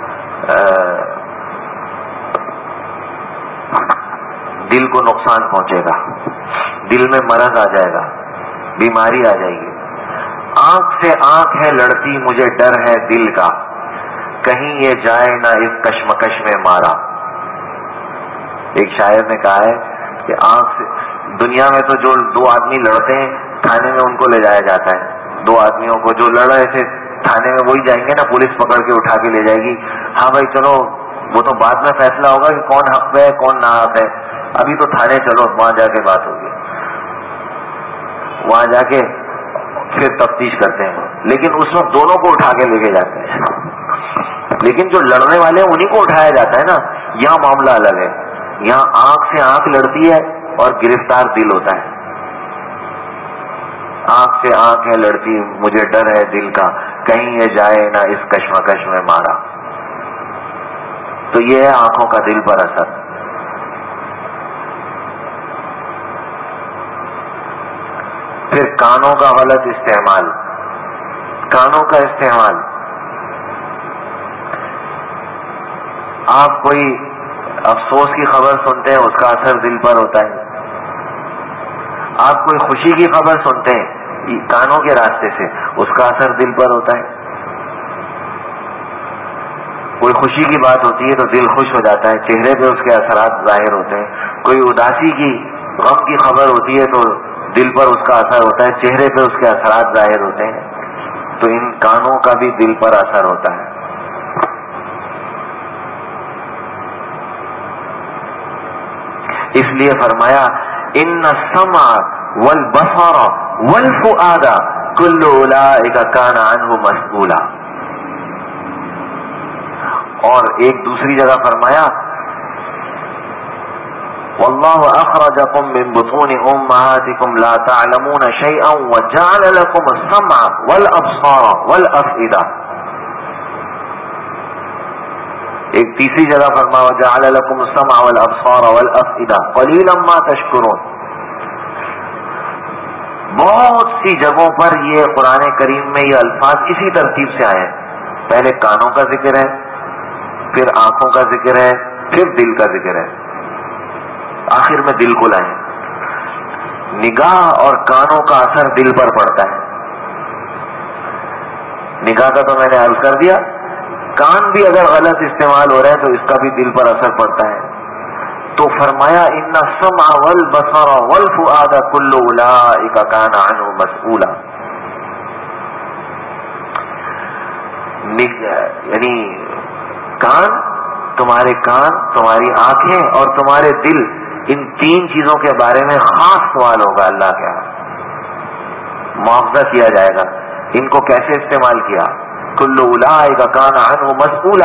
دل کو نقصان پہنچے گا، دل میں مرض آ جائے گا، بیماری آ جائے گی. آنکھ سے آنکھ ہے لڑتی مجھے ڈر ہے دل کا، کہیں یہ جائے نہ اس کشمکش میں مارا. ایک شاعر نے کہا ہے کہ آنکھ سے، دنیا میں تو جو دو آدمی لڑتے ہیں تھانے میں ان کو لے جایا جاتا ہے. دو آدمیوں کو جو لڑ رہے تھے تھانے میں وہی جائیں گے نا، پولیس پکڑ کے اٹھا کے لے جائے گی. ہاں بھائی چلو وہ تو بعد میں فیصلہ ہوگا کہ کون حق پہ ہے کون نہ حق ہے، ابھی تو تھانے چلو، وہاں جا کے بات ہوگی. وہاں جا کے پھر تفتیش کرتے ہیں، لیکن اس وقت دونوں کو اٹھا کے لے کے جاتے ہیں. لیکن جو لڑنے والے ہیں انہیں کو اٹھایا جاتا ہے نا. یہاں معاملہ الگ ہے، یہاں آنکھ سے آنکھ لڑتی ہے اور گرفتار دل ہوتا ہے. آنکھ سے آنکھ ہے لڑتی مجھے ڈر ہے دل کا، کہیں یہ جائے نہ اس کشمکش میں مارا. تو یہ ہے آنکھوں کا دل پر اثر. پھر کانوں کا غلط استعمال. کانوں کا استعمال، آپ کوئی افسوس کی خبر سنتے ہیں اس کا اثر دل پر ہوتا ہے. آپ کوئی خوشی کی خبر سنتے ہیں کانوں کے راستے سے، اس کا اثر دل پر ہوتا ہے. کوئی خوشی کی بات ہوتی ہے تو دل خوش ہو جاتا ہے، چہرے پہ اس کے اثرات ظاہر ہوتے ہیں. کوئی اداسی کی، غم کی خبر ہوتی ہے تو دل پر اس کا اثر ہوتا ہے، چہرے پہ اس کے اثرات ظاہر ہوتے ہیں. تو ان کانوں کا بھی دل پر اثر ہوتا ہے. اس لیے فرمایا ان السمع والبصر والفؤاد کل اولئک کان عنہ مسئولا. اور ایک دوسری جگہ فرمایا واللہ اخرجکم من بطون امہاتکم لا تعلمون شیئا وجعل لکم السمع والابصار والافئدہ. ایک تیسری جگہ فرمایا وجعل لکم السمع والابصار والافئدہ قلیلا ما تشکرون. بہت سی جگہوں پر یہ قرآن کریم میں یہ الفاظ اسی ترتیب سے آئے ہیں. پہلے کانوں کا ذکر ہے، پھر آنکھوں کا ذکر ہے، پھر دل کا ذکر ہے، آخر میں دل کو لائیں۔ نگاہ اور کانوں کا اثر دل پر پڑتا ہے۔ نگاہ کا تو میں نے عرض کر دیا، کان بھی اگر غلط استعمال ہو رہا ہے تو اس کا بھی دل پر اثر پڑتا ہے۔ تو فرمایا ان السمع والبصر والفؤاد کل اولئک کان عنہ مسئولا، یعنی کان، تمہارے کان، تمہاری آنکھیں اور تمہارے دل، ان تین چیزوں کے بارے میں خاص سوال ہوگا اللہ کے ہاں، مواخذہ کیا جائے گا ان کو کیسے استعمال کیا۔ کل اولئک کان عنہ مسئولا،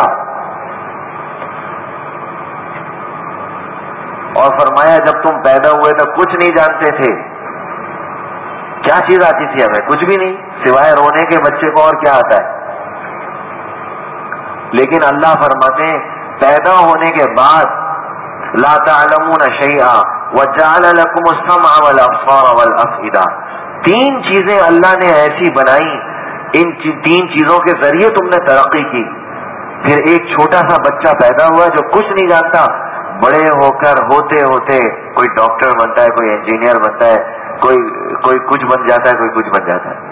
اور فرمایا جب تم پیدا ہوئے تو کچھ نہیں جانتے تھے، کیا چیز آتی تھی ہمیں؟ کچھ بھی نہیں، سوائے رونے کے بچے کو اور کیا آتا ہے؟ لیکن اللہ فرماتے ہیں پیدا ہونے کے بعد لا تعلمون شیئا وجعل لكم السمع والابصار والافئدہ، تین چیزیں اللہ نے ایسی بنائی، ان تین چیزوں کے ذریعے تم نے ترقی کی۔ پھر ایک چھوٹا سا بچہ پیدا ہوا جو کچھ نہیں جانتا، بڑے ہو کر ہوتے ہوتے کوئی ڈاکٹر بنتا ہے، کوئی انجینئر بنتا ہے، کوئی کوئی کچھ بن جاتا ہے، کوئی کچھ بن جاتا ہے۔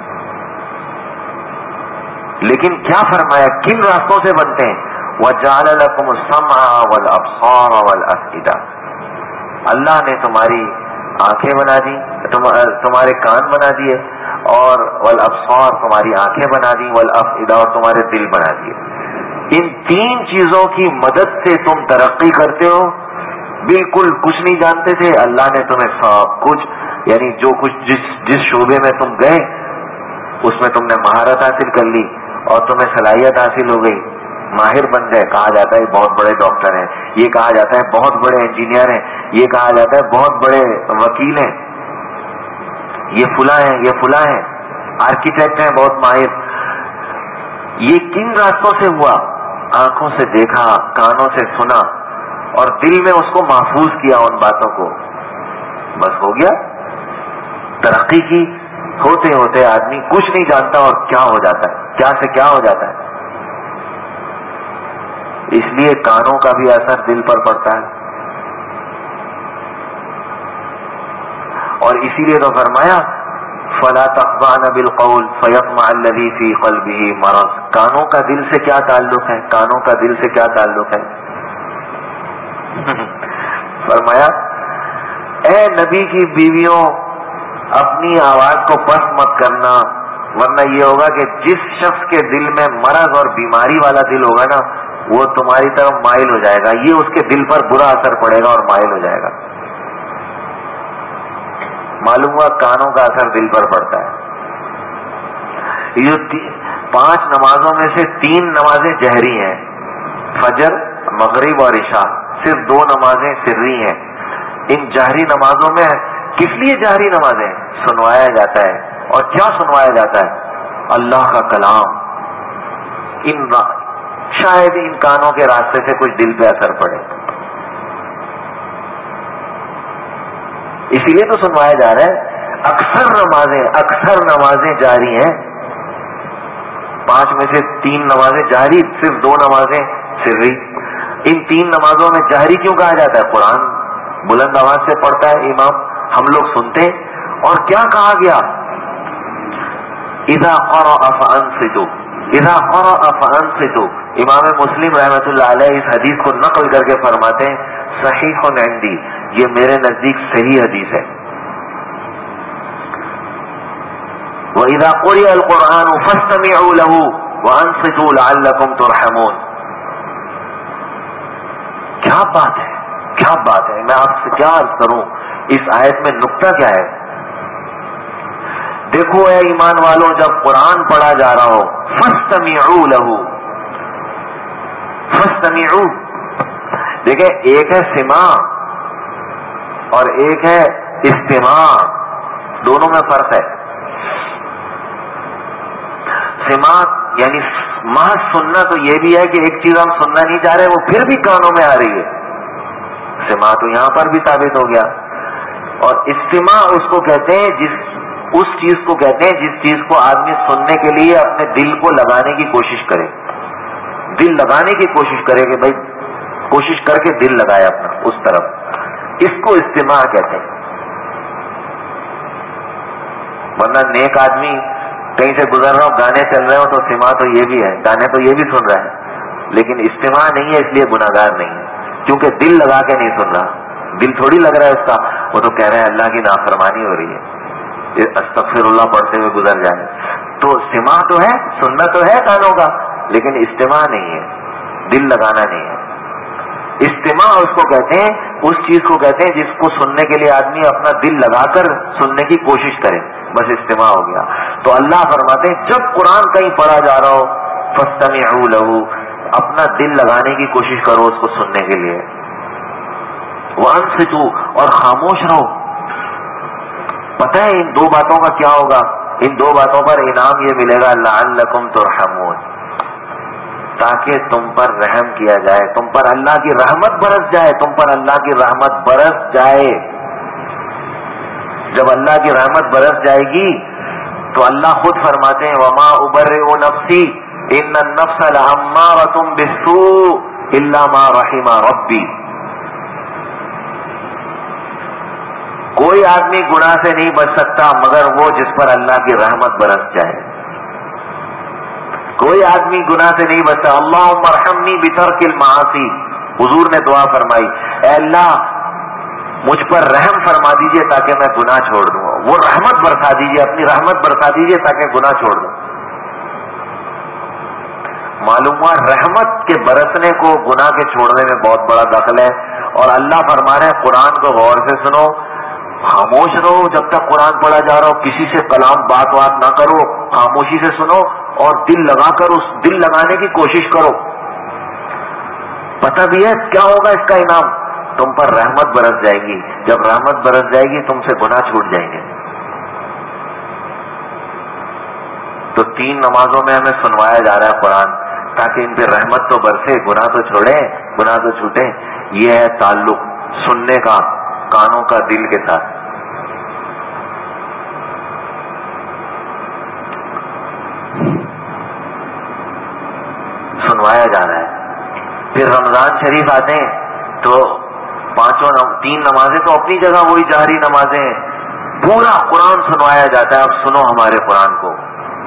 لیکن کیا فرمایا کن راستوں سے بنتے ہیں؟ وَجَعَلَ لَكُمُ السَّمْعَ وَالْأَبْصَارَ وَالْأَفْئِدَةَ، اللہ نے تمہاری آنکھیں بنا دی، تمہارے کان بنا دیے، اور والابصار تمہاری آنکھیں بنا دی، والافئدہ اور تمہارے دل بنا دیے۔ ان تین چیزوں کی مدد سے تم ترقی کرتے ہو۔ بالکل کچھ نہیں جانتے تھے، اللہ نے تمہیں سب کچھ، یعنی جو کچھ جس جس شعبے میں تم گئے اس میں تم نے مہارت حاصل کر لی اور تمہیں صلاحیت حاصل ہو گئی، ماہر بن گئے۔ کہا جاتا ہے بہت بڑے ڈاکٹر ہیں، یہ کہا جاتا ہے بہت بڑے انجینئر ہیں، یہ کہا جاتا ہے بہت بڑے وکیل ہیں، یہ فلاں ہیں، یہ فلاں ہیں، آرکیٹیکٹ ہیں بہت ماہر۔ یہ کن راستوں سے ہوا؟ آنکھوں سے دیکھا، کانوں سے سنا، اور دل میں اس کو محفوظ کیا ان باتوں کو، بس ہو گیا، ترقی کی۔ ہوتے ہوتے آدمی کچھ نہیں جانتا اور کیا ہو جاتا ہے، کیا سے کیا ہو جاتا ہے۔ اس لیے کانوں کا بھی اثر دل پر پڑتا ہے، اور اسی لیے تو فرمایا فَلَا تَخْضَعْنَ بِالْقَوْلِ فَيَطْمَعَ الَّذِي فِي قَلْبِهِ مَرَضٌ۔ کانوں کا دل سے کیا تعلق ہے؟ کانوں کا دل سے کیا تعلق ہے؟ فرمایا اے نبی کی بیویوں، اپنی آواز کو پست مت کرنا، ورنہ یہ ہوگا کہ جس شخص کے دل میں مرض اور بیماری والا دل ہوگا نا، وہ تمہاری طرف مائل ہو جائے گا، یہ اس کے دل پر برا اثر پڑے گا اور مائل ہو جائے گا۔ معلوم ہوا کانوں کا اثر دل پر پڑتا ہے۔ یہ پانچ نمازوں میں سے تین نمازیں جہری ہیں، فجر، مغرب اور عشاء، صرف دو نمازیں سری ہیں۔ ان جہری نمازوں میں کس لیے جہری نمازیں سنوایا جاتا ہے، اور کیا سنوایا جاتا ہے؟ اللہ کا کلام۔ ان شاید ان کانوں کے راستے سے کچھ دل پہ اثر پڑے، اسی لیے تو سنوایا جا رہا ہے۔ اکثر نمازیں اکثر نمازیں جاری ہیں، پانچ میں سے تین نمازیں جاری، صرف دو نمازیں سری۔ ان تین نمازوں میں جہری کیوں کہا جاتا ہے؟ قرآن بلند آواز سے پڑھتا ہے امام، ہم لوگ سنتے ہیں، اور کیا کہا گیا؟ اذا قرأ فانصتوا، اذا قرأ فانصتوا۔ امام مسلم رحمۃ اللہ علیہ اس حدیث کو نقل کر کے فرماتے ہیں صحیح عندی، یہ میرے نزدیک صحیح حدیث ہے۔ وَإِذَا قُرِئَ الْقُرْآنُ فَاسْتَمِعُوا لَهُ وَأَنصِتُوا لَعَلَّكُمْ تُرْحَمُونَ۔ کیا بات ہے، کیا بات ہے، میں آپ سے کیا عرض کروں، اس آیت میں نقطہ کیا ہے؟ دیکھو اے ایمان والوں، جب قرآن پڑھا جا رہا ہو فَاسْتَمِعُوا لَهُ، فَاسْتَمِعُوا، دیکھیں ایک ہے سماع اور ایک ہے استماع، دونوں میں فرق ہے۔ سماع یعنی محض سننا تو یہ بھی ہے کہ ایک چیز ہم سننا نہیں چاہ رہے وہ پھر بھی کانوں میں آ رہی ہے، سماع تو یہاں پر بھی ثابت ہو گیا۔ اور استماع اس کو کہتے ہیں جس اس چیز کو کہتے ہیں جس چیز کو آدمی سننے کے لیے اپنے دل کو لگانے کی کوشش کرے، دل لگانے کی کوشش کرے کہ بھائی کوشش کر کے دل لگائے اپنا اس طرف. اس کو استماع کہتے ہیں. ورنہ نیک آدمی کہیں سے گزر رہا ہو, گانے چل رہے ہو تو استماع تو یہ بھی ہے, گانے تو یہ بھی سن رہا ہے, لیکن استماع نہیں ہے, اس لیے گناہگار نہیں ہے, کیونکہ دل لگا کے نہیں سن رہا. دل تھوڑی لگ رہا ہے اس کا, وہ تو کہہ رہے ہیں اللہ کی نافرمانی ہو رہی ہے, استغفر اللہ پڑھتے ہوئے گزر جائے. تو استماع تو ہے, سننا تو ہے کانوں کا, لیکن استماع نہیں ہے, دل لگانا نہیں ہے. استماع اس کو کہتے ہیں, اس چیز کو کہتے ہیں جس کو سننے کے لیے آدمی اپنا دل لگا کر سننے کی کوشش کرے, بس استماع ہو گیا. تو اللہ فرماتے ہیں جب قرآن کہیں پڑھا جا رہا ہو فاستمعوا له, اپنا دل لگانے کی کوشش کرو اس کو سننے کے لیے. وانصتوا, اور خاموش رہو. پتہ ہے ان دو باتوں کا کیا ہوگا؟ ان دو باتوں پر انعام یہ ملے گا لعلکم ترحمون, تاکہ تم پر رحم کیا جائے, تم پر اللہ کی رحمت برس جائے, تم پر اللہ کی رحمت برس جائے. جب اللہ کی رحمت برس جائے گی تو اللہ خود فرماتے ہیں وما ابرئ نفسی ان النفس لامارۃ بالسوء الا ما رحم ربی. کوئی آدمی گناہ سے نہیں بچ سکتا مگر وہ جس پر اللہ کی رحمت برس جائے. کوئی آدمی گناہ سے نہیں بچتا. اللہم ارحمنی بترک المعاصی, حضور نے دعا فرمائی اے اللہ مجھ پر رحم فرما دیجئے تاکہ میں گناہ چھوڑ دوں. وہ رحمت برسا دیجئے, اپنی رحمت برسا دیجئے تاکہ گناہ چھوڑ دوں. معلوم ہوا رحمت کے برسنے کو گناہ کے چھوڑنے میں بہت بڑا دخل ہے. اور اللہ فرما رہے ہیں قرآن کو غور سے سنو, خاموش رہو جب تک قرآن پڑھا جا رہا ہو, کسی سے کلام بات بات نہ کرو, خاموشی سے سنو اور دل لگا کر اس دل لگانے کی کوشش کرو. پتہ بھی ہے کیا ہوگا اس کا انعام؟ تم پر رحمت برس جائے گی. جب رحمت برس جائے گی تم سے گناہ چھوٹ جائیں گے. تو تین نمازوں میں ہمیں سنوایا جا رہا ہے قرآن تاکہ ان پہ رحمت تو برسے, گناہ تو چھوڑیں, گناہ تو چھوٹیں. یہ ہے تعلق سننے کا کانوں کا دل کے ساتھ. سنوایا جا رہا ہے. پھر رمضان شریف آتے ہیں تو پانچوں نم... تین نمازیں تو اپنی جگہ وہی جہری نمازیں ہیں, پورا قرآن سنوایا جاتا ہے. اب سنو ہمارے قرآن کو,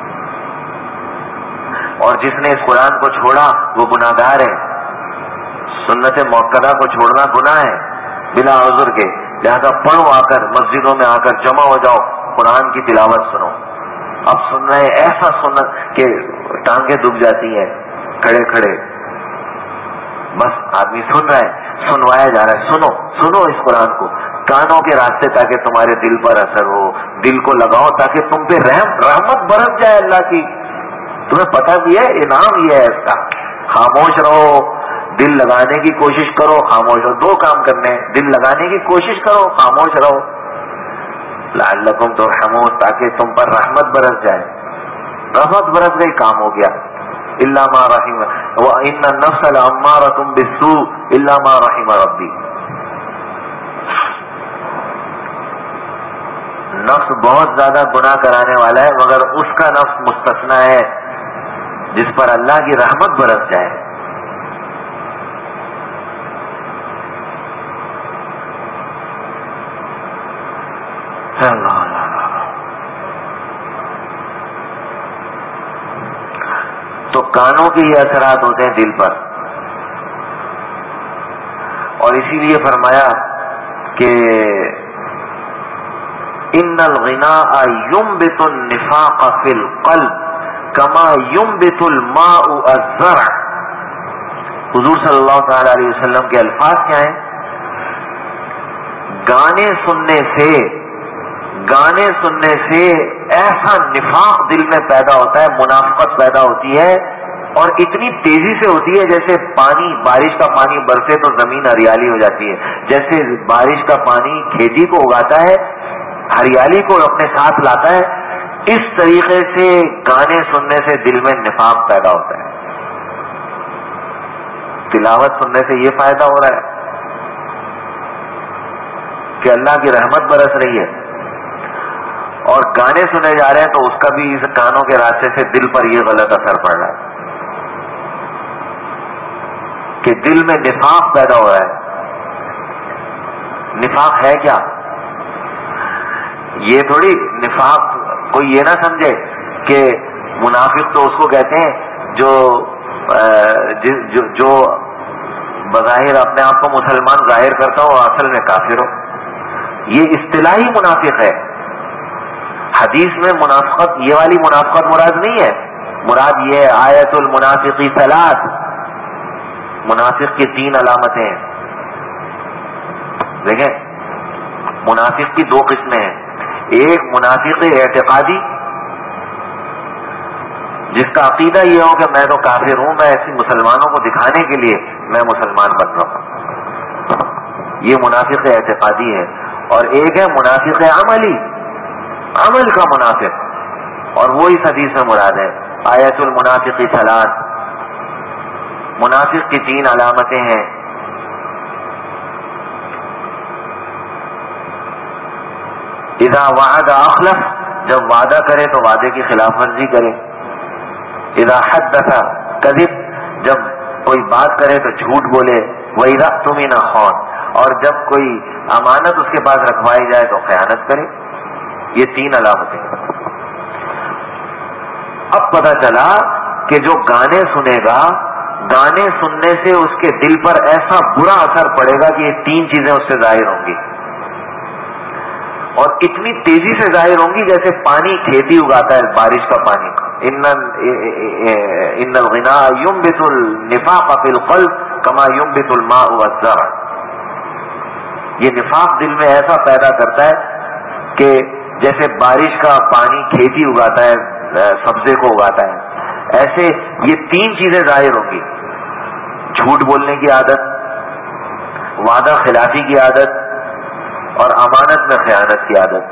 اور جس نے اس قرآن کو چھوڑا وہ گناہگار ہے. سنت موقدہ کو چھوڑنا گناہ ہے بلا عذر کے. لہذا پڑھو, آ کر مسجدوں میں آ کر جمع ہو جاؤ, قرآن کی تلاوت سنو. اب سن رہے ایسا سن کہ ٹانگیں دب جاتی ہیں کھڑے کھڑے, بس آدمی سن رہا ہے, سنوایا جا رہا ہے. سنو سنو اس قرآن کو کانوں کے راستے تاکہ تمہارے دل پر اثر ہو, دل کو لگاؤ تاکہ تم پہ رحم رحمت برس جائے اللہ کی. تمہیں پتہ بھی ہے انعام یہ ہے اس کا. خاموش رہو, دل لگانے کی کوشش کرو, خاموش رہو. دو کام کرنے ہیں, دل لگانے کی کوشش کرو, خاموش رہو. لعلکم ترحمون, تاکہ تم پر رحمت برس جائے. رحمت برس گئی, کام ہو گیا. الا ما رحم وان النفس لامارۃ بالسوء الا ما رحم ربی. نفس بہت زیادہ گناہ کرانے والا ہے مگر اس کا نفس مستثنا ہے جس پر اللہ کی رحمت برس جائے. اللہ اللہ. تو کانوں کے یہ اثرات ہوتے ہیں دل پر, اور اسی لیے فرمایا کہ ان الغناء ينبت النفاق في القلب كما ينبت الماء الزرع. حضور صلی اللہ تعالی علیہ وسلم کے الفاظ کیا ہیں؟ گانے سننے سے گانے سننے سے ایسا نفاق دل میں پیدا ہوتا ہے, منافقت پیدا ہوتی ہے, اور اتنی تیزی سے ہوتی ہے جیسے پانی, بارش کا پانی برسے تو زمین ہریالی ہو جاتی ہے. جیسے بارش کا پانی کھیتی کو اگاتا ہے, ہریالی کو اپنے ساتھ لاتا ہے, اس طریقے سے گانے سننے سے دل میں نفاق پیدا ہوتا ہے. تلاوت سننے سے یہ فائدہ ہو رہا ہے کہ اللہ کی رحمت برس رہی ہے, اور گانے سنے جا رہے ہیں تو اس کا بھی اس کانوں کے راستے سے دل پر یہ غلط اثر پڑ رہا ہے. کہ دل میں نفاق پیدا ہو رہا ہے. نفاق ہے کیا؟ یہ تھوڑی نفاق کوئی یہ نہ سمجھے کہ منافق تو اس کو کہتے ہیں جو جو, جو بظاہر اپنے آپ کو مسلمان ظاہر کرتا ہو اور اصل میں کافر ہو. یہ اصطلاحی منافق ہے. حدیث میں منافقت یہ والی منافقت مراد نہیں ہے. مراد یہ ہے آیت المنافقی ثلاث، منافق کی تین علامتیں ہیں. دیکھیں منافق کی دو قسمیں ہیں. ایک منافق اعتقادی جس کا عقیدہ یہ ہو کہ میں تو کافر ہوں، میں ایسی مسلمانوں کو دکھانے کے لیے میں مسلمان بن رہا ہوں، یہ منافق اعتقادی ہے. اور ایک ہے منافق عملی، عمل کا منافق، اور وہ اس حدیث میں مراد ہے آیت المنافق ثلاث. منافق کی تین علامتیں ہیں. اذا وعد اخلف، جب وعدہ کرے تو وعدے کی خلاف ورزی کرے. اذا حدث کذب، جب کوئی بات کرے تو جھوٹ بولے. واذا اؤتمن خان، اور جب کوئی امانت اس کے پاس رکھوائی جائے تو خیانت کرے. یہ تین علامتیں. اب پتہ چلا کہ جو گانے سنے گا، گانے سننے سے اس کے دل پر ایسا برا اثر پڑے گا کہ یہ تین چیزیں اس سے ظاہر ہوں گی، اور اتنی تیزی سے ظاہر ہوں گی جیسے پانی کھیتی اگاتا ہے، بارش کا پانی. ان الغناء ينبت النفاق في القلب كما ينبت الماء والزرع. یہ نفاق دل میں ایسا پیدا کرتا ہے کہ جیسے بارش کا پانی کھیتی اگاتا ہے، سبزے کو اگاتا ہے، ایسے یہ تین چیزیں ظاہر ہوں گی: جھوٹ بولنے کی عادت، وعدہ خلافی کی عادت، اور امانت میں خیانت کی عادت.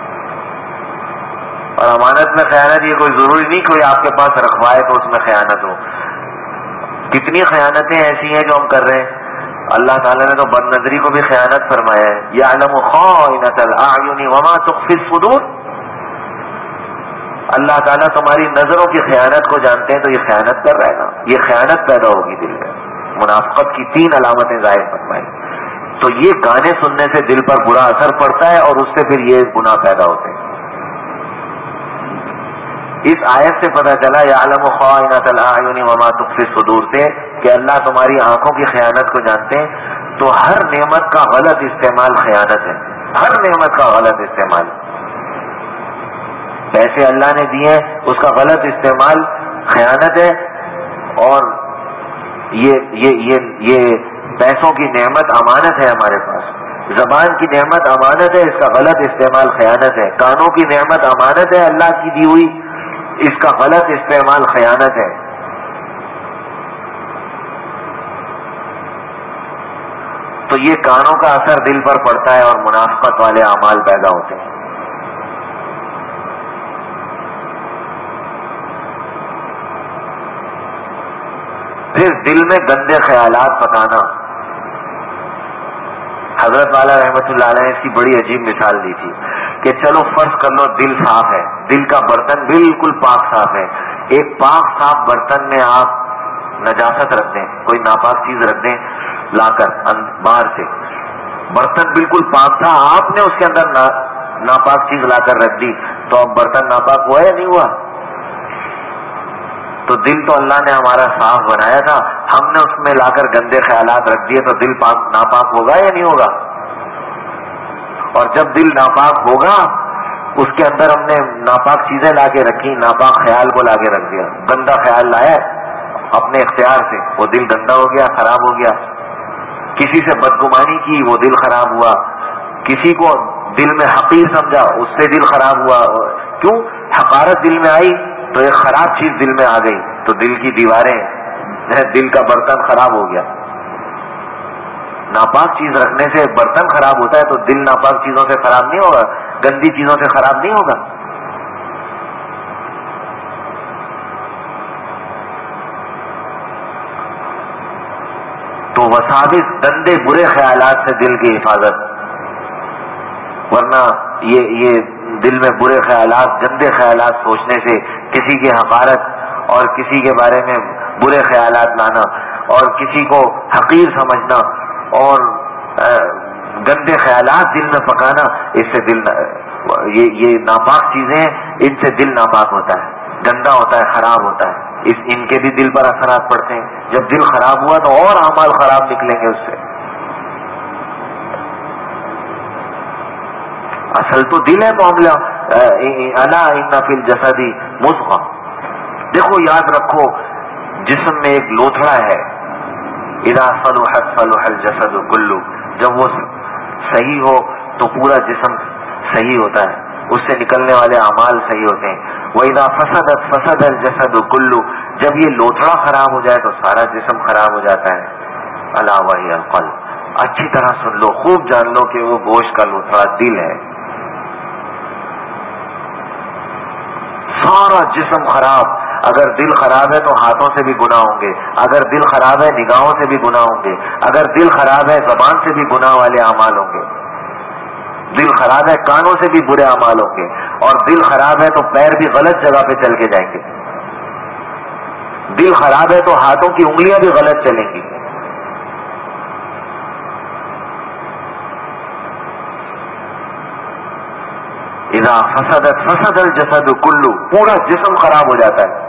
اور امانت میں خیانت یہ کوئی ضروری نہیں کوئی آپ کے پاس رکھوائے تو اس میں خیانت ہو. کتنی خیانتیں ایسی ہیں جو ہم کر رہے ہیں. اللہ تعالیٰ نے تو بد نظری کو بھی خیانت فرمایا ہے. یعلم خائنۃ الاعین وما تخفی الصدور. اللہ تعالیٰ تمہاری نظروں کی خیانت کو جانتے ہیں، تو یہ خیانت کر رہا ہے نا، یہ خیانت پیدا ہوگی دل میں. منافقت کی تین علامتیں ظاہر فرمائی. تو یہ گانے سننے سے دل پر برا اثر پڑتا ہے اور اس سے پھر یہ گناہ پیدا ہوتے ہیں. اس آیت سے پتہ چلا یعلم خائنۃ الاعین وما تخفی الصدور سے کہ اللہ تمہاری آنکھوں کی خیانت کو جانتے ہیں. تو ہر نعمت کا غلط استعمال خیانت ہے. ہر نعمت کا غلط استعمال. پیسے اللہ نے دیے اس کا غلط استعمال خیانت ہے. اور یہ یہ یہ یہ پیسوں کی نعمت امانت ہے ہمارے پاس. زبان کی نعمت امانت ہے، اس کا غلط استعمال خیانت ہے. کانوں کی نعمت امانت ہے اللہ کی دی ہوئی، اس کا غلط استعمال خیانت ہے. تو یہ کانوں کا اثر دل پر پڑتا ہے اور منافقت والے اعمال پیدا ہوتے ہیں. پھر دل میں گندے خیالات پکانا. حضرت والا رحمت اللہ علیہ نے اس کی بڑی عجیب مثال دی تھی کہ چلو فرض کر لو دل صاف ہے، دل کا برتن بالکل پاک صاف ہے. ایک پاک صاف برتن میں آپ نجاست رکھ دیں، کوئی ناپاک چیز رکھ دیں لا کر باہر سے. برتن بالکل پاک تھا، آپ نے اس کے اندر نا, ناپاک چیز لا کر رکھ دی، تو اب برتن ناپاک ہوا یا نہیں ہوا؟ تو دل تو اللہ نے ہمارا صاف بنایا تھا، ہم نے اس میں لا کر گندے خیالات رکھ دیے، تو دل پاک ناپاک ہوگا یا نہیں ہوگا؟ اور جب دل ناپاک ہوگا اس کے اندر ہم نے ناپاک چیزیں لا کے رکھی، ناپاک خیال کو لا کے رکھ دیا، گندا خیال لایا اپنے اختیار سے، وہ دل گندا ہو گیا، خراب ہو گیا. کسی سے بدگمانی کی، وہ دل خراب ہوا. کسی کو دل میں حقیر سمجھا، اس سے دل خراب ہوا. کیوں؟ حقارت دل میں آئی تو ایک خراب چیز دل میں آ گئی، تو دل کی دیواریں، دل کا برتن خراب ہو گیا. ناپاک چیز رکھنے سے برتن خراب ہوتا ہے، تو دل ناپاک چیزوں سے خراب نہیں ہوگا، گندی چیزوں سے خراب نہیں ہوگا. تو وساوس گندے برے خیالات سے دل کی حفاظت. ورنہ یہ یہ دل میں برے خیالات، گندے خیالات سوچنے سے، کسی کی حقارت اور کسی کے بارے میں برے خیالات لانا، اور کسی کو حقیر سمجھنا اور گندے خیالات دل میں پکانا، اس سے دل یہ یہ ناپاک چیزیں ہیں، ان سے دل ناپاک ہوتا ہے، گندا ہوتا ہے، خراب ہوتا ہے، اس ان کے بھی دل پر اثرات پڑتے ہیں۔ جب دل خراب ہوا تو اور اعمال خراب نکلیں گے اس سے۔ اصل تو دل ہے معاملہ۔ الا ان فی الجسد مضغہ، دیکھو یاد رکھو جسم میں ایک لوتھڑا ہے، اذا صلحت صلح الجسد کلہ، جب وہ صحیح ہو تو پورا جسم صحیح ہوتا ہے، اس سے نکلنے والے اعمال صحیح ہوتے ہیں۔ وَإِذَا فَسَدَتْ فَسَدَ الْجَسَدُ كُلُّهُ، جب یہ لوتھڑا خراب ہو جائے تو سارا جسم خراب ہو جاتا ہے۔ الا وَهِيَ الْقَلْبُ، اچھی طرح سن لو، خوب جان لو کہ وہ گوشت کا لوتھڑا دل ہے۔ سارا جسم خراب، اگر دل خراب ہے تو ہاتھوں سے بھی گناہ ہوں گے، اگر دل خراب ہے نگاہوں سے بھی گناہ ہوں گے، اگر دل خراب ہے زبان سے بھی گناہ والے اعمال ہوں گے، دل خراب ہے کانوں سے بھی برے اعمال ہوں گے، اور دل خراب ہے تو پیر بھی غلط جگہ پہ چل کے جائیں گے، دل خراب ہے تو ہاتھوں کی انگلیاں بھی غلط چلیں گی۔ اذا فسدت فسد الجسد کلو، پورا جسم خراب ہو جاتا ہے۔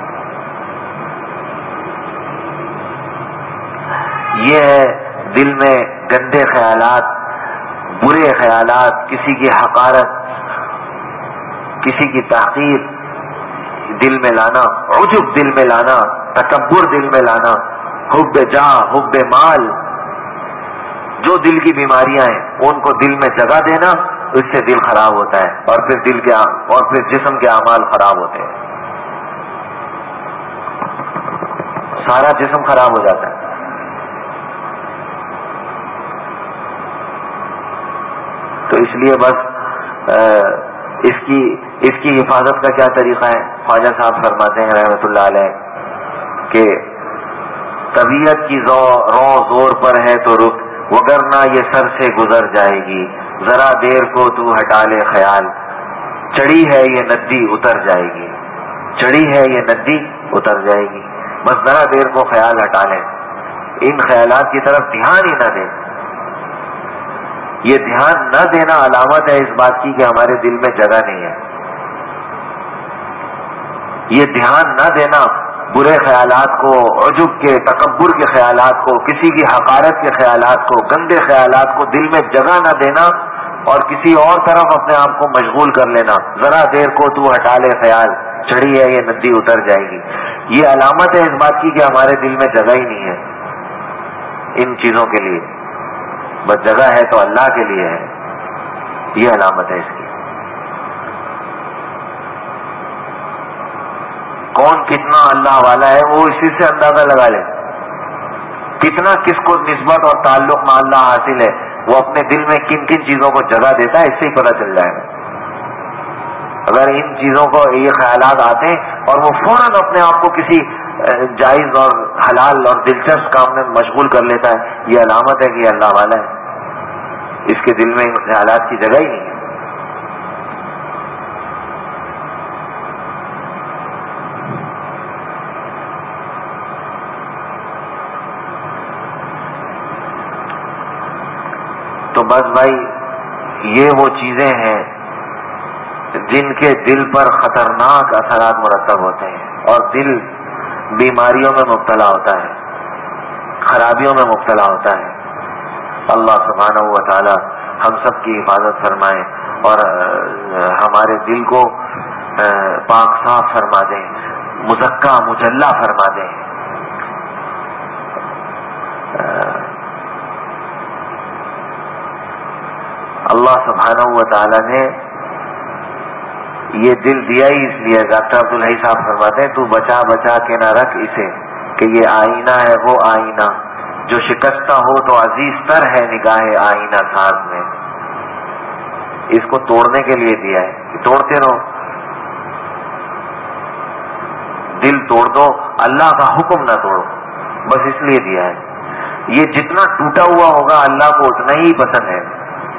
یہ ہے دل میں گندے خیالات، برے خیالات، کسی کی حقارت، کسی کی تحقیر دل میں لانا، عجب دل میں لانا، تکبر دل میں لانا، حب جاہ، حب مال، جو دل کی بیماریاں ہیں ان کو دل میں جگہ دینا، اس سے دل خراب ہوتا ہے، اور پھر دل کے اور پھر جسم کے اعمال خراب ہوتے ہیں، سارا جسم خراب ہو جاتا ہے۔ تو اس لیے بس اس کی اس کی حفاظت کا کیا طریقہ ہے؟ خواجہ صاحب فرماتے ہیں رحمۃ اللہ علیہ کہ طبیعت کی رو زور پر ہے تو رک، وگرنہ یہ سر سے گزر جائے گی، ذرا دیر کو تو ہٹا لے خیال، چڑھی ہے یہ ندی اتر جائے گی، چڑھی ہے یہ ندی اتر جائے گی، بس ذرا دیر کو خیال ہٹا لیں، ان خیالات کی طرف دھیان ہی نہ دیں۔ یہ دھیان نہ دینا علامت ہے اس بات کی کہ ہمارے دل میں جگہ نہیں ہے۔ یہ دھیان نہ دینا، برے خیالات کو، عجب کے، تکبر کے خیالات کو، کسی کی حقارت کے خیالات کو، گندے خیالات کو دل میں جگہ نہ دینا اور کسی اور طرف اپنے آپ کو مشغول کر لینا، ذرا دیر کو تو ہٹا لے خیال، چڑھی ہے یہ ندی اتر جائے گی، یہ علامت ہے اس بات کی کہ ہمارے دل میں جگہ ہی نہیں ہے ان چیزوں کے لیے، بس جگہ ہے تو اللہ کے لیے ہے، یہ علامت ہے اس کی۔ کون کتنا اللہ والا ہے وہ اسی سے اندازہ لگا لے، کتنا کس کو نسبت اور تعلق میں اللہ حاصل ہے، وہ اپنے دل میں کن کن چیزوں کو جگہ دیتا ہے، اس سے ہی پتہ چل جائے گا۔ اگر ان چیزوں کو یہ خیالات آتے ہیں اور وہ فوراً اپنے آپ کو کسی جائز اور حلال اور دلچسپ کام میں مشغول کر لیتا ہے، یہ علامت ہے کہ یہ اللہ والا ہے، اس کے دل میں ان خیالات کی جگہ ہی نہیں ہے۔ تو بس بھائی یہ وہ چیزیں ہیں جن کے دل پر خطرناک اثرات مرتب ہوتے ہیں، اور دل بیماریوں میں مبتلا ہوتا ہے، خرابیوں میں مبتلا ہوتا ہے۔ اللہ سبحانہ و تعالی ہم سب کی حفاظت فرمائے اور ہمارے دل کو پاک صاف فرما دیں، مزکا مجلا فرما دیں۔ اللہ سبحانہ و تعالی نے یہ دل دیا ہی اس لیے، ڈاکٹر عبدالحی صاحب فرماتے ہیں تو بچا بچا کے نہ رکھ اسے، کہ یہ آئینہ ہے وہ آئینہ جو شکستہ ہو تو عزیز تر ہے نگاہ آئینہ ساز میں۔ اس کو توڑنے کے لیے دیا ہے کہ توڑتے رہو، دل توڑ دو، اللہ کا حکم نہ توڑو، بس اس لیے دیا ہے۔ یہ جتنا ٹوٹا ہوا ہوگا اللہ کو اتنا ہی پسند ہے۔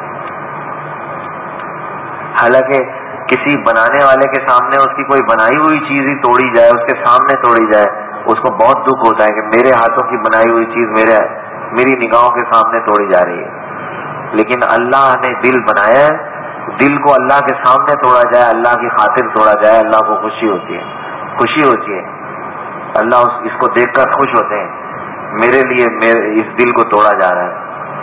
حالانکہ کسی بنانے والے کے سامنے اس کی کوئی بنائی ہوئی چیز ہی توڑی جائے، اس کے سامنے توڑی جائے اس کو بہت دکھ ہوتا ہے کہ میرے ہاتھوں کی بنائی ہوئی چیز میرے میری نگاہوں کے سامنے توڑی جا رہی ہے. لیکن اللہ نے دل بنایا ہے, دل کو اللہ کے سامنے توڑا جائے, اللہ کی خاطر توڑا جائے, اللہ کو خوشی ہوتی ہے, خوشی ہوتی ہے. اللہ اس, اس کو دیکھ کر خوش ہوتے ہیں, میرے لیے میرے اس دل کو توڑا جا رہا ہے.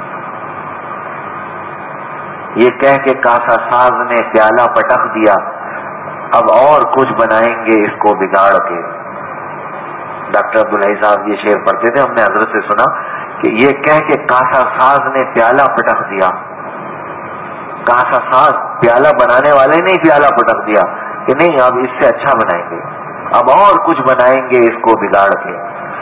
یہ کہہ کے کاسا ساز نے پیالہ پٹک دیا, اب اور کچھ بنائیں گے اس کو بگاڑ کے. ڈاکٹر عبدالحی صاحب یہ شعر پڑھتے تھے, ہم نے حضرت سے سنا کہ یہ کہہ کے کاسا ساز نے پیالہ پٹک دیا. کاسا ساز پیالہ بنانے والے نے پیالہ پٹک دیا کہ نہیں اب اس سے اچھا بنائیں گے, اب اور کچھ بنائیں گے اس کو بگاڑ کے.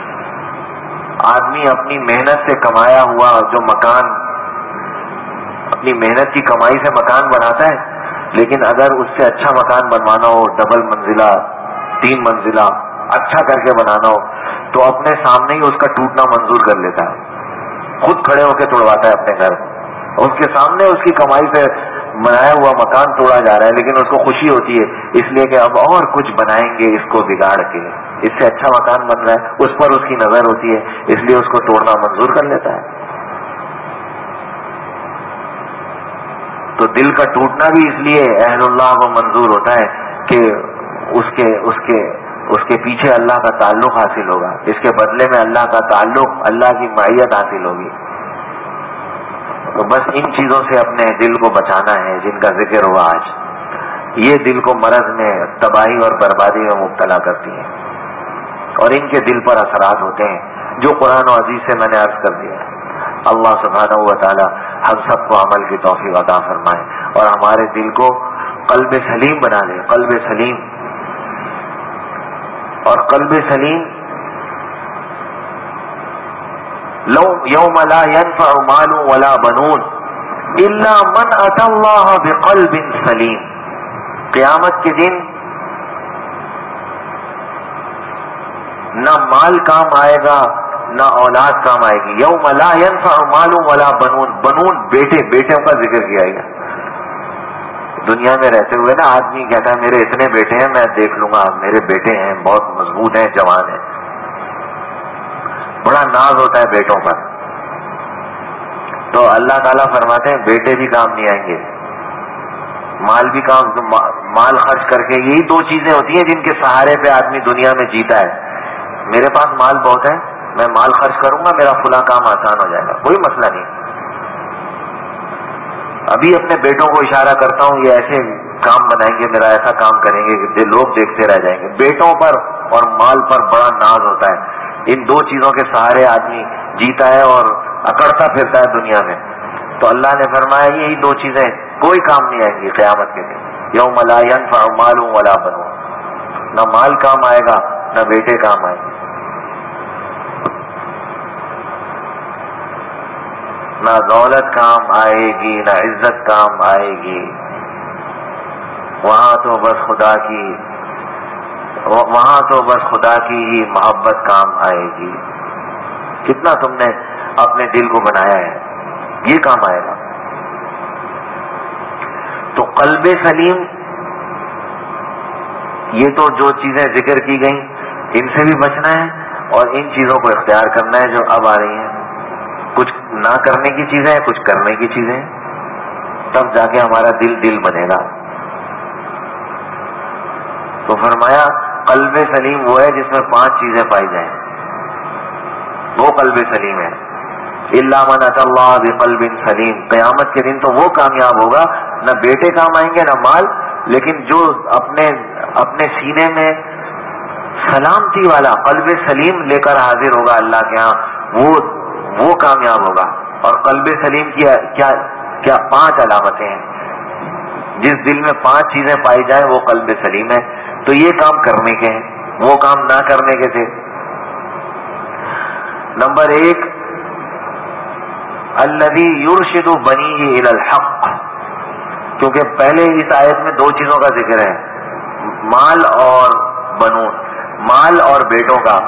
آدمی اپنی محنت سے کمایا ہوا جو مکان, اپنی محنت کی کمائی سے مکان بناتا ہے, لیکن اگر اس سے اچھا مکان بنوانا ہو, ڈبل منزلہ, تین منزلہ, اچھا کر کے بنانا ہو, تو اپنے سامنے ہی اس کا ٹوٹنا منظور کر لیتا ہے, خود کھڑے ہو کے توڑواتا ہے اپنے گھر. اس کے سامنے اس کی کمائی سے بنایا ہوا مکان توڑا جا رہا ہے, لیکن اس کو خوشی ہوتی ہے اس لیے کہ اب اور کچھ بنائیں گے اس کو بگاڑ کے, اس سے اچھا مکان بن رہا ہے, اس پر اس کی نظر ہوتی ہے, اس لیے اس کو توڑنا منظور کر لیتا ہے. تو دل کا ٹوٹنا بھی اس لیے اہل اللہ کو منظور ہوتا ہے کہ اس کے اس کے اس کے پیچھے اللہ کا تعلق حاصل ہوگا, اس کے بدلے میں اللہ کا تعلق, اللہ کی معیت حاصل ہوگی. تو بس ان چیزوں سے اپنے دل کو بچانا ہے جن کا ذکر ہوا آج. یہ دل کو مرض میں, تباہی اور بربادی میں مبتلا کرتی ہیں, اور ان کے دل پر اثرات ہوتے ہیں جو قرآن و حدیث سے میں نے عرض کر دیا ہے. اللہ سبحانہ و تعالی ہم سب کو عمل کی توفیق عطا فرمائے اور ہمارے دل کو قلب سلیم بنا دے. قلب سلیم, اور قلب سلیم لو یوم لا ينفع مال ولا بنون الا من اتى الله بقلب سلیم. قیامت کے دن نہ مال کام آئے گا نہ اولاد کام آئے گی. یوم لا ينفع مال ولا بنون, بنون بیٹے, بیٹوں کا ذکر کیا گیا. دنیا میں رہتے ہوئے نا آدمی کہتا ہے میرے اتنے بیٹے ہیں, میں دیکھ لوں گا, میرے بیٹے ہیں, بہت مضبوط ہیں, جوان ہیں, بڑا ناز ہوتا ہے بیٹوں پر. تو اللہ تعالیٰ فرماتے ہیں بیٹے بھی کام نہیں آئیں گے, مال بھی کام, مال خرچ کر کے, یہی دو چیزیں ہوتی ہیں جن کے سہارے پہ آدمی دنیا میں جیتا ہے. میرے پاس مال بہت ہے, میں مال خرچ کروں گا, میرا فلاں کام آسان ہو جائے گا, کوئی مسئلہ نہیں. ابھی اپنے بیٹوں کو اشارہ کرتا ہوں, یہ ایسے کام بنائیں گے, میرا ایسا کام کریں گے کہ لوگ دیکھتے رہ جائیں گے. بیٹوں پر اور مال پر بڑا ناز ہوتا ہے. ان دو چیزوں کے سہارے آدمی جیتا ہے اور اکڑتا پھرتا ہے دنیا میں. تو اللہ نے فرمایا یہی دو چیزیں کوئی کام نہیں آئیں گی قیامت کے دن. یوم لا ينفع مال ولا بنون, نہ مال کام آئے گا نہ بیٹے کام آئیں گے, نہ دولت کام آئے گی نہ عزت کام آئے گی. وہاں تو بس خدا کی وہاں تو بس خدا کی ہی محبت کام آئے گی. کتنا تم نے اپنے دل کو بنایا ہے, یہ کام آئے گا. تو قلب سلیم, یہ تو جو چیزیں ذکر کی گئیں ان سے بھی بچنا ہے اور ان چیزوں کو اختیار کرنا ہے جو اب آ رہی ہیں. کچھ نہ کرنے کی چیزیں ہیں, کچھ کرنے کی چیزیں ہیں, تب جا کے ہمارا دل دل بنے گا. تو فرمایا قلب سلیم وہ ہے جس میں پانچ چیزیں پائی جائیں, وہ قلب سلیم ہے. الا من اتى الله بقلب سلیم, قیامت کے دن تو وہ کامیاب ہوگا, نہ بیٹے کام آئیں گے نہ مال, لیکن جو اپنے اپنے سینے میں سلامتی والا قلب سلیم لے کر حاضر ہوگا اللہ کے ہاں, وہ وہ کامیاب ہوگا. اور قلب سلیم کی کیا کیا پانچ علامتیں ہیں. جس دل میں پانچ چیزیں پائی جائیں وہ قلب سلیم ہے. تو یہ کام کرنے کے ہیں, وہ کام نہ کرنے کے تھے. نمبر ایک, الذی یرشد بنیہ الی الحق, کیونکہ پہلے اس آیت میں دو چیزوں کا ذکر ہے, مال اور بنون, مال اور بیٹوں کا.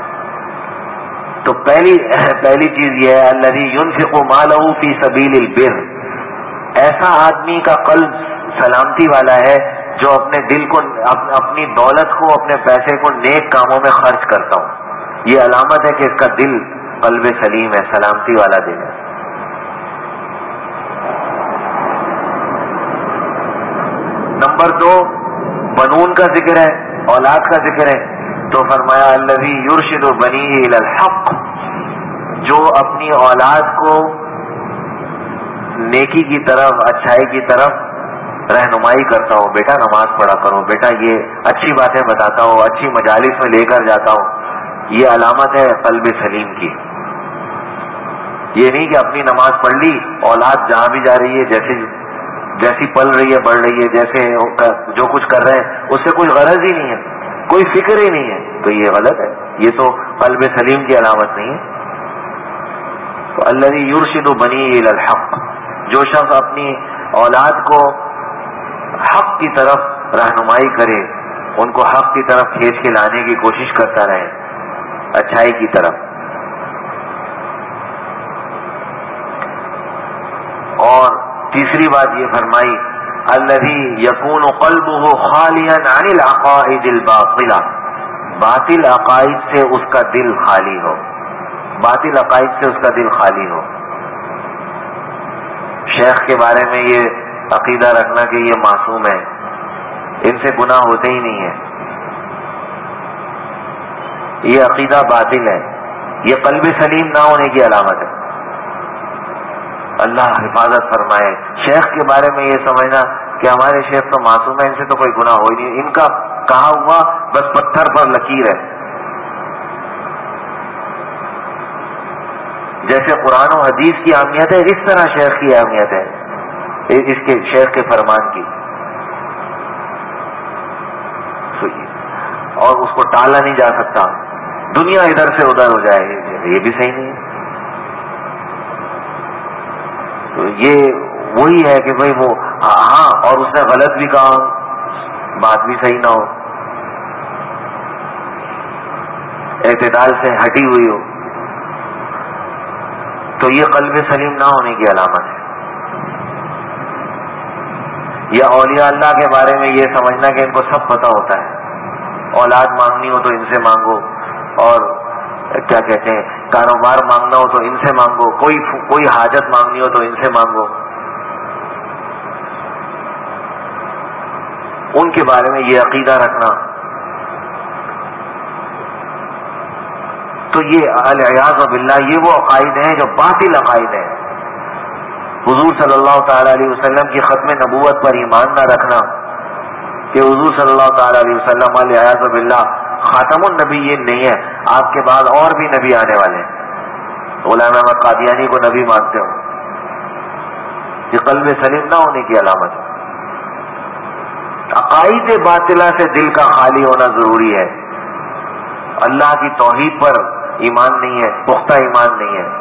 تو پہلی پہلی چیز یہ ہے الذی ينفق مالہ فی سبیل البر, ایسا آدمی کا قلب سلامتی والا ہے جو اپنے دل کو, اپنی دولت کو, اپنے پیسے کو نیک کاموں میں خرچ کرتا ہوں. یہ علامت ہے کہ اس کا دل قلب سلیم ہے، سلامتی والا دل ہے. نمبر دو بنون کا ذکر ہے، اولاد کا ذکر ہے، تو فرمایا الذی یرشد بنیہ الی الحق، جو اپنی اولاد کو نیکی کی طرف، اچھائی کی طرف رہنمائی کرتا ہو. بیٹا نماز پڑھا کرو، بیٹا یہ اچھی باتیں بتاتا ہو، اچھی مجالس میں لے کر جاتا ہو. یہ علامت ہے قلب سلیم کی. یہ نہیں کہ اپنی نماز پڑھ لی، اولاد جہاں بھی جا رہی ہے، جیسے جیسی پل رہی ہے، بڑھ رہی ہے، جیسے جو کچھ کر رہے ہیں اس سے کوئی غرض ہی نہیں ہے، کوئی فکر ہی نہیں ہے، تو یہ غلط ہے. یہ تو قلب سلیم کی علامت نہیں ہے. تو الذی یرشد بنیہ الی الحق، جو شخص اپنی اولاد کو حق کی طرف رہنمائی کرے، ان کو حق کی طرف کھینچ کے لانے کی کوشش کرتا رہے، اچھائی کی طرف. اور تیسری بات یہ فرمائی الذی یکون قلبہ خالیا عن العقائد الباطلہ، باطل عقائد سے اس کا دل خالی ہو، باطل عقائد سے اس کا دل خالی ہو. شیخ کے بارے میں یہ عقیدہ رکھنا کہ یہ معصوم ہے، ان سے گناہ ہوتے ہی نہیں ہے، یہ عقیدہ باطل ہے، یہ قلب سلیم نہ ہونے کی علامت ہے. اللہ حفاظت فرمائے. شیخ کے بارے میں یہ سمجھنا کہ ہمارے شیخ تو معصوم ہے، ان سے تو کوئی گناہ ہو ہی نہیں، ان کا کہا ہوا بس پتھر پر لکیر ہے. جیسے قرآن و حدیث کی اہمیت ہے، اس طرح شیخ کی اہمیت ہے، اس کے شیخ کے فرمان کی. اور اس کو ٹالا نہیں جا سکتا، دنیا ادھر سے ادھر ہو جائے، یہ بھی صحیح نہیں ہے. تو یہ وہی ہے کہ بھئی وہ ہاں، اور اس نے غلط بھی کہا، بات بھی صحیح نہ ہو، اعتدال سے ہٹی ہوئی ہو، تو یہ قلب سلیم نہ ہونے کی علامت ہے. یا اولیاء اللہ کے بارے میں یہ سمجھنا کہ ان کو سب پتہ ہوتا ہے، اولاد مانگنی ہو تو ان سے مانگو، اور کیا کہتے ہیں کاروبار مانگنا ہو تو ان سے مانگو، کوئی کوئی حاجت مانگنی ہو تو ان سے مانگو. ان کے بارے میں یہ عقیدہ رکھنا، تو یہ العیاذ باللہ یہ وہ عقائد ہیں جو باطل عقائد ہیں. حضور صلی اللہ تعالی علیہ وسلم کی ختم نبوت پر ایمان نہ رکھنا کہ حضور صلی اللہ تعالی علیہ وسلم العیاذ باللہ خاتم النبیین نہیں ہے، آپ کے بعد اور بھی نبی آنے والے ہیں. غلام احمد قادیانی کو نبی مانتے ہو، یہ قلب سلیم نہ ہونے کی علامت ہے. عقائد باطلہ سے دل کا خالی ہونا ضروری ہے. اللہ کی توحید پر ایمان نہیں ہے، پختہ ایمان نہیں ہے.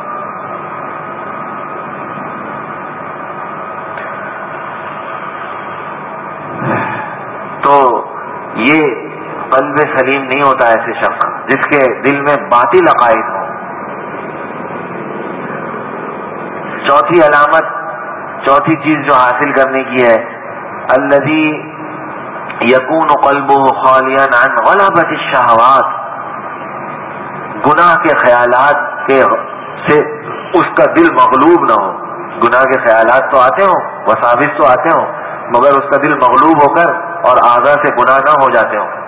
تو یہ قلب سلیم نہیں ہوتا ایسے شخص کا جس کے دل میں باطل عقائد ہوں. چوتھی علامت، چوتھی چیز جو حاصل کرنے کی ہے الذی یکون قلبہ خالیا عن غلبۃ الشہوات، گناہ کے خیالات کے سے اس کا دل مغلوب نہ ہو. گناہ کے خیالات تو آتے ہوں، وساوس تو آتے ہوں، مگر اس کا دل مغلوب ہو کر اور اعضاء سے گناہ نہ ہو جاتے ہوں.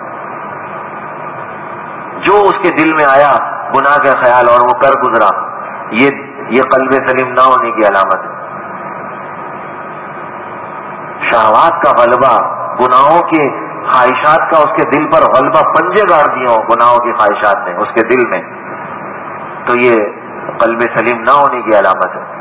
جو اس کے دل میں آیا گناہ کے خیال اور وہ کر گزرا، یہ یہ قلب سلیم نہ ہونے کی علامت ہے. شہوات کا غلبہ، گناہوں کے خواہشات کا اس کے دل پر غلبہ، پنجے گاڑ دیے ہوں گناہوں کی خواہشات نے اس کے دل میں، تو یہ قلب سلیم نہ ہونے کی علامت ہے.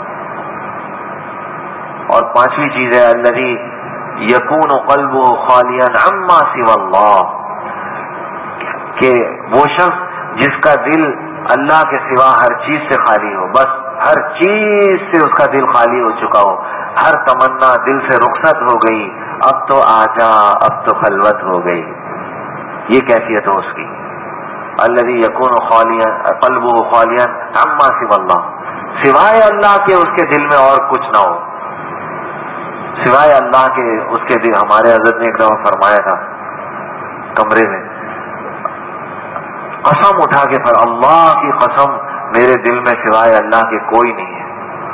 اور پانچویں چیز ہے الذی یکون قلبہ خالیا عما سوى اللہ، کہ وہ شخص جس کا دل اللہ کے سوا ہر چیز سے خالی ہو، بس ہر چیز سے اس کا دل خالی ہو چکا ہو، ہر تمنا دل سے رخصت ہو گئی، اب تو آجا، اب تو خلوت ہو گئی. یہ کیفیت ہو اس کی. الذی یکون خالیا قلبہ خالیا عما سوى اللہ، سوائے اللہ کے اس کے دل میں اور کچھ نہ ہو، سوائے اللہ کے اس کے دل. ہمارے حضرت نے ایک دفعہ فرمایا تھا کمرے میں، قسم اٹھا کے پھر اللہ کی قسم میرے دل میں سوائے اللہ کے کوئی نہیں ہے.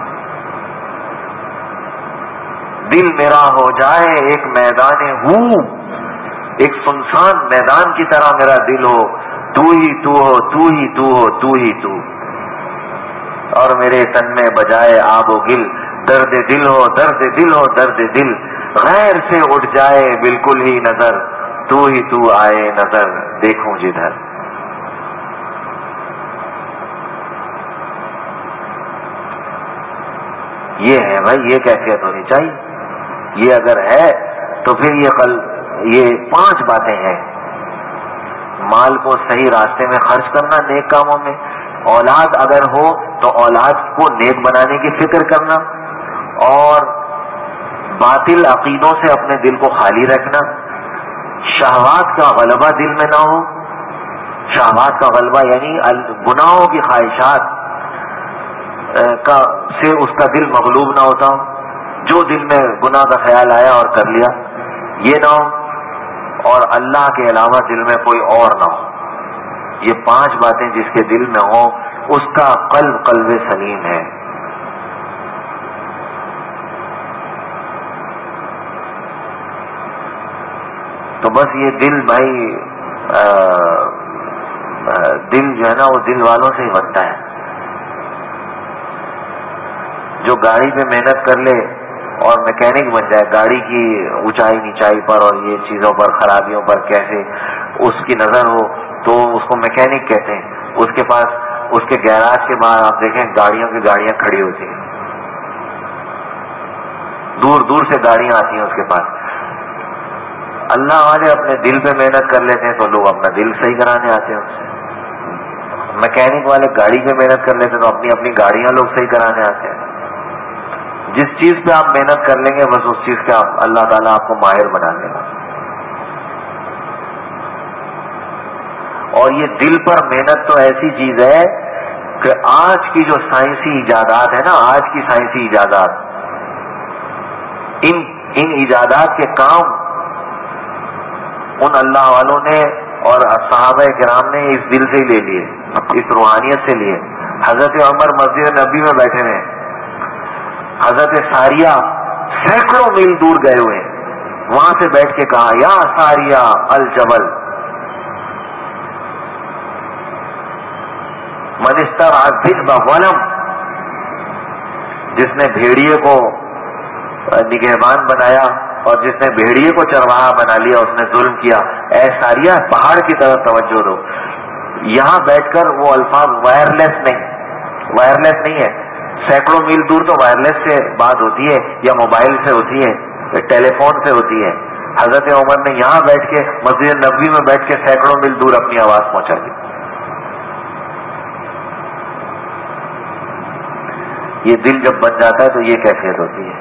دل میرا ہو جائے ایک میدان ہو، ایک سنسان میدان کی طرح میرا دل ہو، تو ہی تو ہو، تو ہی تو ہو، تو ہی تو. اور میرے تن میں بجائے آب و گل، درد دل ہو، درد دل ہو، درد دل. غیر سے اٹھ جائے بالکل ہی نظر، تو ہی تو آئے نظر دیکھوں جدھر. یہ ہے بھائی، یہ کیفیت ہونی چاہیے. یہ اگر ہے تو پھر یہ قل یہ پانچ باتیں ہیں. مال کو صحیح راستے میں خرچ کرنا، نیک کاموں میں. اولاد اگر ہو تو اولاد کو نیک بنانے کی فکر کرنا، اور باطل عقیدوں سے اپنے دل کو خالی رکھنا. شہوات کا غلبہ دل میں نہ ہو. شہوات کا غلبہ یعنی گناہوں کی خواہشات کا سے اس کا دل مغلوب نہ ہوتا ہو. جو دل میں گناہ کا خیال آیا اور کر لیا، یہ نہ ہو. اور اللہ کے علاوہ دل میں کوئی اور نہ ہو. یہ پانچ باتیں جس کے دل میں ہوں اس کا قلب قلب سلیم ہے. تو بس یہ دل بھائی آ, آ, دل جو ہے نا وہ دل والوں سے ہی بنتا ہے. جو گاڑی پہ محنت کر لے اور میکینک بن جائے گاڑی کی اونچائی نیچائی پر اور یہ چیزوں پر، خرابیوں پر کیسے اس کی نظر ہو، تو اس کو میکینک کہتے ہیں. اس کے پاس اس کے گیراج کے باہر آپ دیکھیں گاڑیوں کی گاڑیاں کھڑی ہوتی ہیں، دور دور سے گاڑیاں آتی ہیں اس کے پاس. اللہ والے اپنے دل پہ محنت کر لیتے ہیں تو لوگ اپنا دل صحیح کرانے آتے ہیں اس سے. میکینک والے گاڑی پہ محنت کر لیتے ہیں تو اپنی اپنی گاڑیاں لوگ صحیح کرانے آتے ہیں. جس چیز پہ آپ محنت کر لیں گے بس اس چیز کا اللہ تعالیٰ آپ کو ماہر بنا دے گا. اور یہ دل پر محنت تو ایسی چیز ہے کہ آج کی جو سائنسی ایجادات ہے نا، آج کی سائنسی ایجادات، ان ان ایجادات کے کام ان اللہ والوں نے اور صحابہ کرام نے اس دل سے ہی لے لیے، اس روحانیت سے لیے. حضرت عمر مسجد نبی میں بیٹھے ہوئے، حضرت ساریہ سینکڑوں میل دور گئے ہوئے، وہاں سے بیٹھ کے کہا یا ساریہ الجبل من استرعى الذئب ظلم. جس نے بھیڑیے کو نگہبان بنایا اور جس نے بھیڑیے کو چرواہا بنا لیا اس نے ظلم کیا. اے ساریہ پہاڑ کی طرف توجہ دو. یہاں بیٹھ کر وہ الفاظ وائرلیس نہیں، وائرلیس نہیں ہے. سینکڑوں میل دور تو وائرلیس سے بات ہوتی ہے یا موبائل سے ہوتی ہے یا ٹیلی فون سے ہوتی ہے. حضرت عمر نے یہاں بیٹھ کے مسجد نبوی میں بیٹھ کے سینکڑوں میل دور اپنی آواز پہنچا دی. یہ دل جب بن جاتا ہے تو یہ کیفیت ہوتی ہے.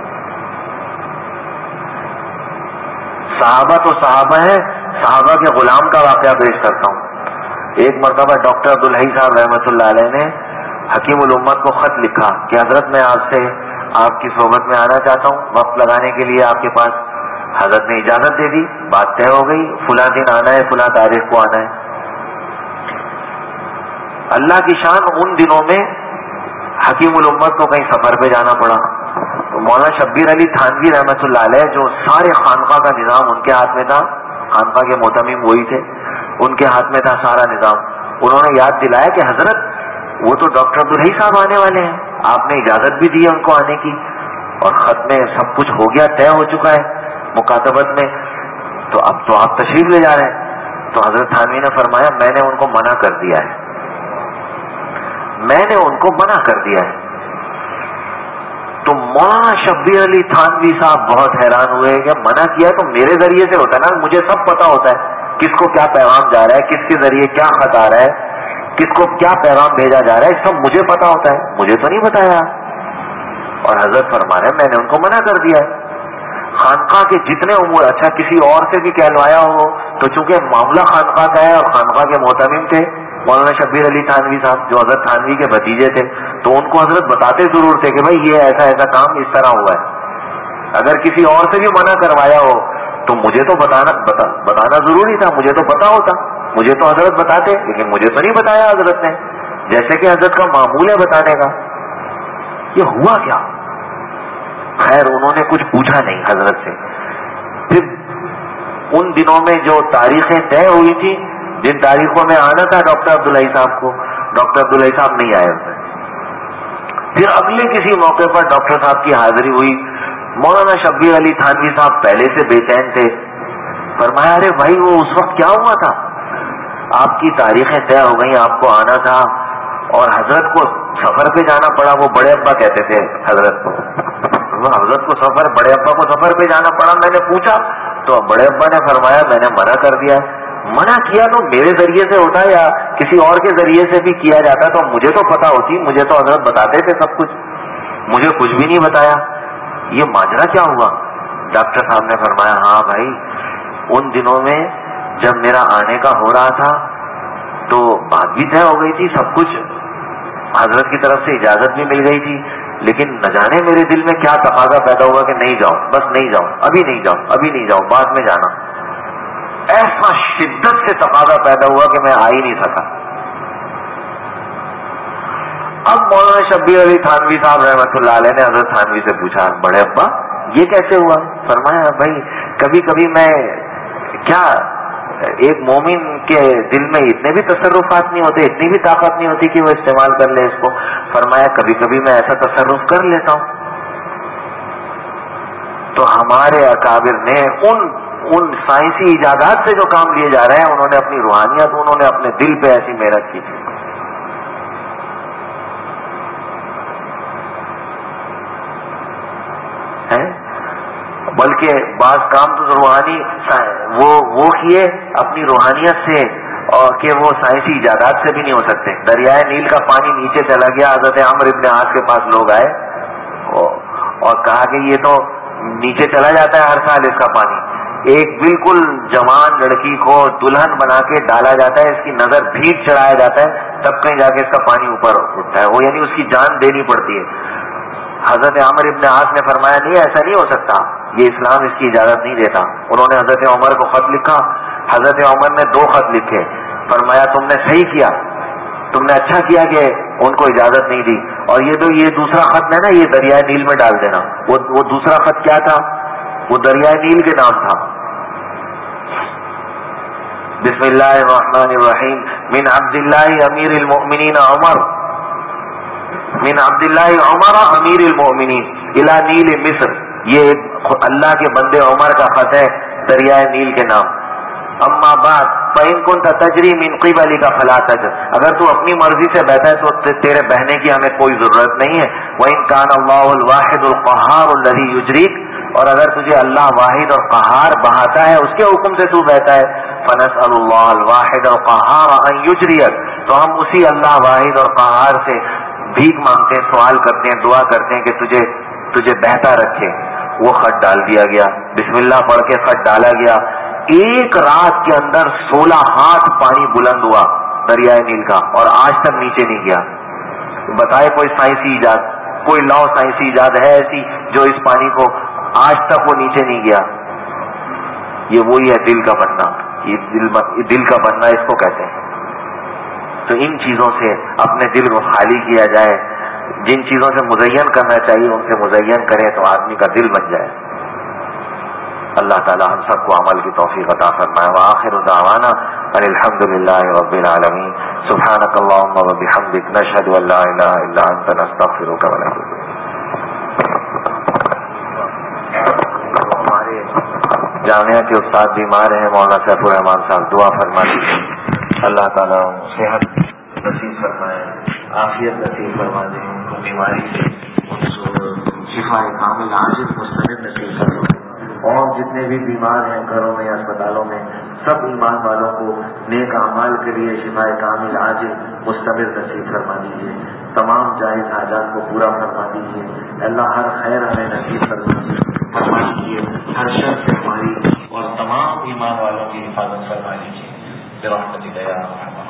صحابہ تو صحابہ ہیں، صحابہ کے غلام کا واقعہ پیش کرتا ہوں. ایک مرتبہ ڈاکٹر عبدالحی صاحب رحمۃ اللہ علیہ نے حکیم الامت کو خط لکھا کہ حضرت میں آپ سے آپ کی صحبت میں آنا چاہتا ہوں، وقت لگانے کے لیے آپ کے پاس. حضرت نے اجازت دے دی، بات طے ہو گئی، فلاں دن آنا ہے، فلاں تاریخ کو آنا ہے. اللہ کی شان ان دنوں میں حکیم الامت کو کہیں سفر پہ جانا پڑا. مولانا شبیر علی تھانوی رحمۃ اللہ علیہ جو سارے خانقاہ کا نظام ان کے ہاتھ میں تھا، خانقاہ کے محتمم وہی تھے، ان کے ہاتھ میں تھا سارا نظام. انہوں نے یاد دلایا کہ حضرت وہ تو ڈاکٹر عبدالحی صاحب آنے والے ہیں، آپ نے اجازت بھی دی ہے ان کو آنے کی اور خط میں سب کچھ ہو گیا، طے ہو چکا ہے مکاتبت میں، تو اب تو آپ تشریف لے جا رہے ہیں. تو حضرت تھانوی نے فرمایا میں نے ان کو منع کر دیا ہے، میں نے ان کو منع کر دیا ہے. تو مولانا شبیر علی تھانوی صاحب بہت حیران ہوئے کہ منع کیا تو میرے ذریعے سے ہوتا ہے نا، مجھے سب پتا ہوتا ہے کس کو کیا پیغام جا رہا ہے، کس کے ذریعے کیا خط آ رہا ہے، کس کو کیا پیغام بھیجا جا رہا ہے، سب مجھے پتا ہوتا ہے، مجھے تو نہیں بتایا. اور حضرت فرما رہے ہیں میں نے ان کو منع کر دیا ہے. خانقاہ کے جتنے امور، اچھا کسی اور سے بھی کہلوایا ہو تو چونکہ معاملہ خانقاہ کا ہے اور خانقاہ کے محتمم تھے مولانا شبیر علی تھانوی صاحب جو حضرت تھانوی کے بھتیجے تھے، تو ان کو حضرت بتاتے ضرور تھے کہ بھائی یہ ایسا ایسا کام اس طرح ہوا ہے. اگر کسی اور سے بھی منع کروایا ہو تو مجھے تو بتانا بتا, بتانا ضروری تھا، مجھے تو پتا ہوتا. مجھے تو حضرت بتاتے لیکن مجھے تو نہیں بتایا حضرت نے، جیسے کہ حضرت کا معمول ہے بتانے کا. یہ ہوا کیا؟ خیر انہوں نے کچھ پوچھا نہیں حضرت سے. پھر ان دنوں میں جو تاریخیں طے ہوئی تھی، جن تاریخوں میں آنا تھا ڈاکٹر عبداللہ صاحب کو، ڈاکٹر عبداللہ صاحب نہیں آئے ہوئے. پھر اگلے کسی موقع پر ڈاکٹر صاحب کی حاضری ہوئی. مولانا شبیر علی تھانوی صاحب پہلے سے بے چین تھے. فرمایا ارے بھائی وہ اس وقت کیا ہوا تھا؟ آپ کی تاریخیں طے ہو گئی، آپ کو آنا تھا اور حضرت کو سفر پہ جانا پڑا. وہ بڑے ابا کہتے تھے حضرت کو، حضرت کو سفر، بڑے ابا کو سفر پہ جانا پڑا. میں نے پوچھا تو بڑے ابا نے فرمایا میں نے منع کر دیا. منع کیا تو میرے ذریعے سے ہوتا یا کسی اور کے ذریعے سے بھی کیا جاتا تو مجھے تو پتا ہوتی، مجھے تو حضرت بتاتے تھے سب کچھ، مجھے کچھ بھی نہیں بتایا. یہ ماجرا کیا ہوا؟ ڈاکٹر صاحب نے فرمایا ہاں بھائی ان دنوں میں جب میرا آنے کا ہو رہا تھا تو بات بھی طے ہو گئی تھی، سب کچھ حضرت کی طرف سے اجازت بھی مل گئی تھی، لیکن نہ جانے میرے دل میں کیا تقاضا پیدا ہوا کہ نہیں جاؤ، بس نہیں جاؤ، ابھی نہیں جاؤ، ابھی نہیں جاؤ، بعد میں جانا. ایسا شدت سے تقاضا پیدا ہوا کہ میں آ ہی نہیں سکا. اب مولانا شبیر علی تھانوی صاحب رحمۃ اللہ علیہ نے حضرت تھانوی سے پوچھا بڑے ابا یہ کیسے ہوا؟ فرمایا بھائی کبھی کبھی میں کیا ایک مومن کے دل میں اتنے بھی تصرفات نہیں ہوتے، اتنی بھی طاقت نہیں ہوتی کہ وہ استعمال کر لے اس کو. فرمایا کبھی کبھی میں ایسا تصرف کر لیتا ہوں. تو ہمارے اکابر نے ان ان سائنسی ایجادات سے جو کام لیے جا رہے ہیں انہوں نے اپنی روحانیت، انہوں نے اپنے دل پہ ایسی محنت کی تھی. بلکہ بعض کام تو روحانی وہ وہ کیے اپنی روحانیت سے اور کہ وہ سائنسی ایجادات سے بھی نہیں ہو سکتے. دریائے نیل کا پانی نیچے چلا گیا، حضرت عمرو ابن عاص کے پاس لوگ آئے اور کہا کہ یہ تو نیچے چلا جاتا ہے ہر سال اس کا پانی. ایک بالکل جوان لڑکی کو دلہن بنا کے ڈالا جاتا ہے، اس کی نظر بھیڑ چڑھایا جاتا ہے، تب کہیں جا کے اس کا پانی اوپر اٹھتا ہے. وہ یعنی اس کی جان دینی پڑتی ہے. حضرت عمرو ابن عاص نے فرمایا نہیں ایسا نہیں ہو سکتا، یہ اسلام اس کی اجازت نہیں دیتا. انہوں نے حضرت عمر کو خط لکھا. حضرت عمر نے دو خط لکھے. فرمایا تم نے صحیح کیا، تم نے اچھا کیا کہ ان کو اجازت نہیں دی. اور یہ تو یہ دوسرا خط ہے نا یہ دریائے نیل میں ڈال دینا. وہ وہ دوسرا خط کیا تھا؟ وہ دریائے نیل کے نام تھا. بسم اللہ الرحمن الرحیم من عبد اللہ امیر المؤمنین عمر من عبداللہ عمر امیر المؤمنین الى نیل مصر. یہ اللہ کے بندے عمر کا خط ہے دریائے نیل کے نام. اما بعد فإن كنت تجری من قبلك فلا تجر. اگر تو اپنی مرضی سے بہتا ہے تو تیرے بہنے کی ہمیں کوئی ضرورت نہیں ہے. وإن كان الله الواحد القهار الذي يجريك. اور اگر تجھے اللہ واحد اور قہار بہاتا ہے اس کے حکم سے تو بہتا ہے. فنسأل الله الواحد القهار ان يجريك. تو ہم اسی اللہ واحد اور قہار سے بھیک مانگتے ہیں، سوال کرتے ہیں، دعا کرتے ہیں کہ تجھے تجھے بہتا رکھے. وہ خط ڈال دیا گیا، بسم اللہ پڑھ کے خط ڈالا گیا. ایک رات کے اندر سولہ ہاتھ پانی بلند ہوا دریائے نیل کا اور آج تک نیچے نہیں گیا. بتائے کوئی سائنسی ایجاد، کوئی لاؤ سائنسی ایجاد ہے ایسی جو اس پانی کو آج تک وہ نیچے نہیں گیا؟ یہ وہی ہے دل کا بننا. یہ دل دل کا بننا اس کو کہتے ہیں. تو ان چیزوں سے اپنے دل کو خالی کیا جائے، جن چیزوں سے مزین کرنا چاہیے ان سے مزین کریں تو آدمی کا دل بن جائے. اللہ تعالی ہم سب کو عمل کی توفیق عطا فرمائے. وآخر دعوانا ان الحمد للہ رب العالمین. سبحانک اللہم وبحمدک نشہد ان لا الہ الا انت نستغفرک ونتوب الیک. ہمارے جامعہ کے استاد بیمار ہیں، مولانا سیف الرحمان صاحب، دعا فرما دیجیے. اللہ تعالیٰ صحت نصیب فرمائے، عافیت نصیب فرما دیں، ان کو بیماری سے شفا کامل عاجل مستند نصیب فرمائے. اور جتنے بھی بیمار ہیں گھروں میں یا اسپتالوں میں سب ایمان والوں کو نیک اعمال کے لیے شفا کامل عاجل مستمر نصیب فرما دیجیے. تمام جائز حاجات کو پورا فرما دیجیے. اللہ ہر خیر ہمیں نصیب فرما دیجیے، ہر شر سے ہماری اور تمام ایمان والوں کی حفاظت فرما دیجیے. برحمتک یا ارحم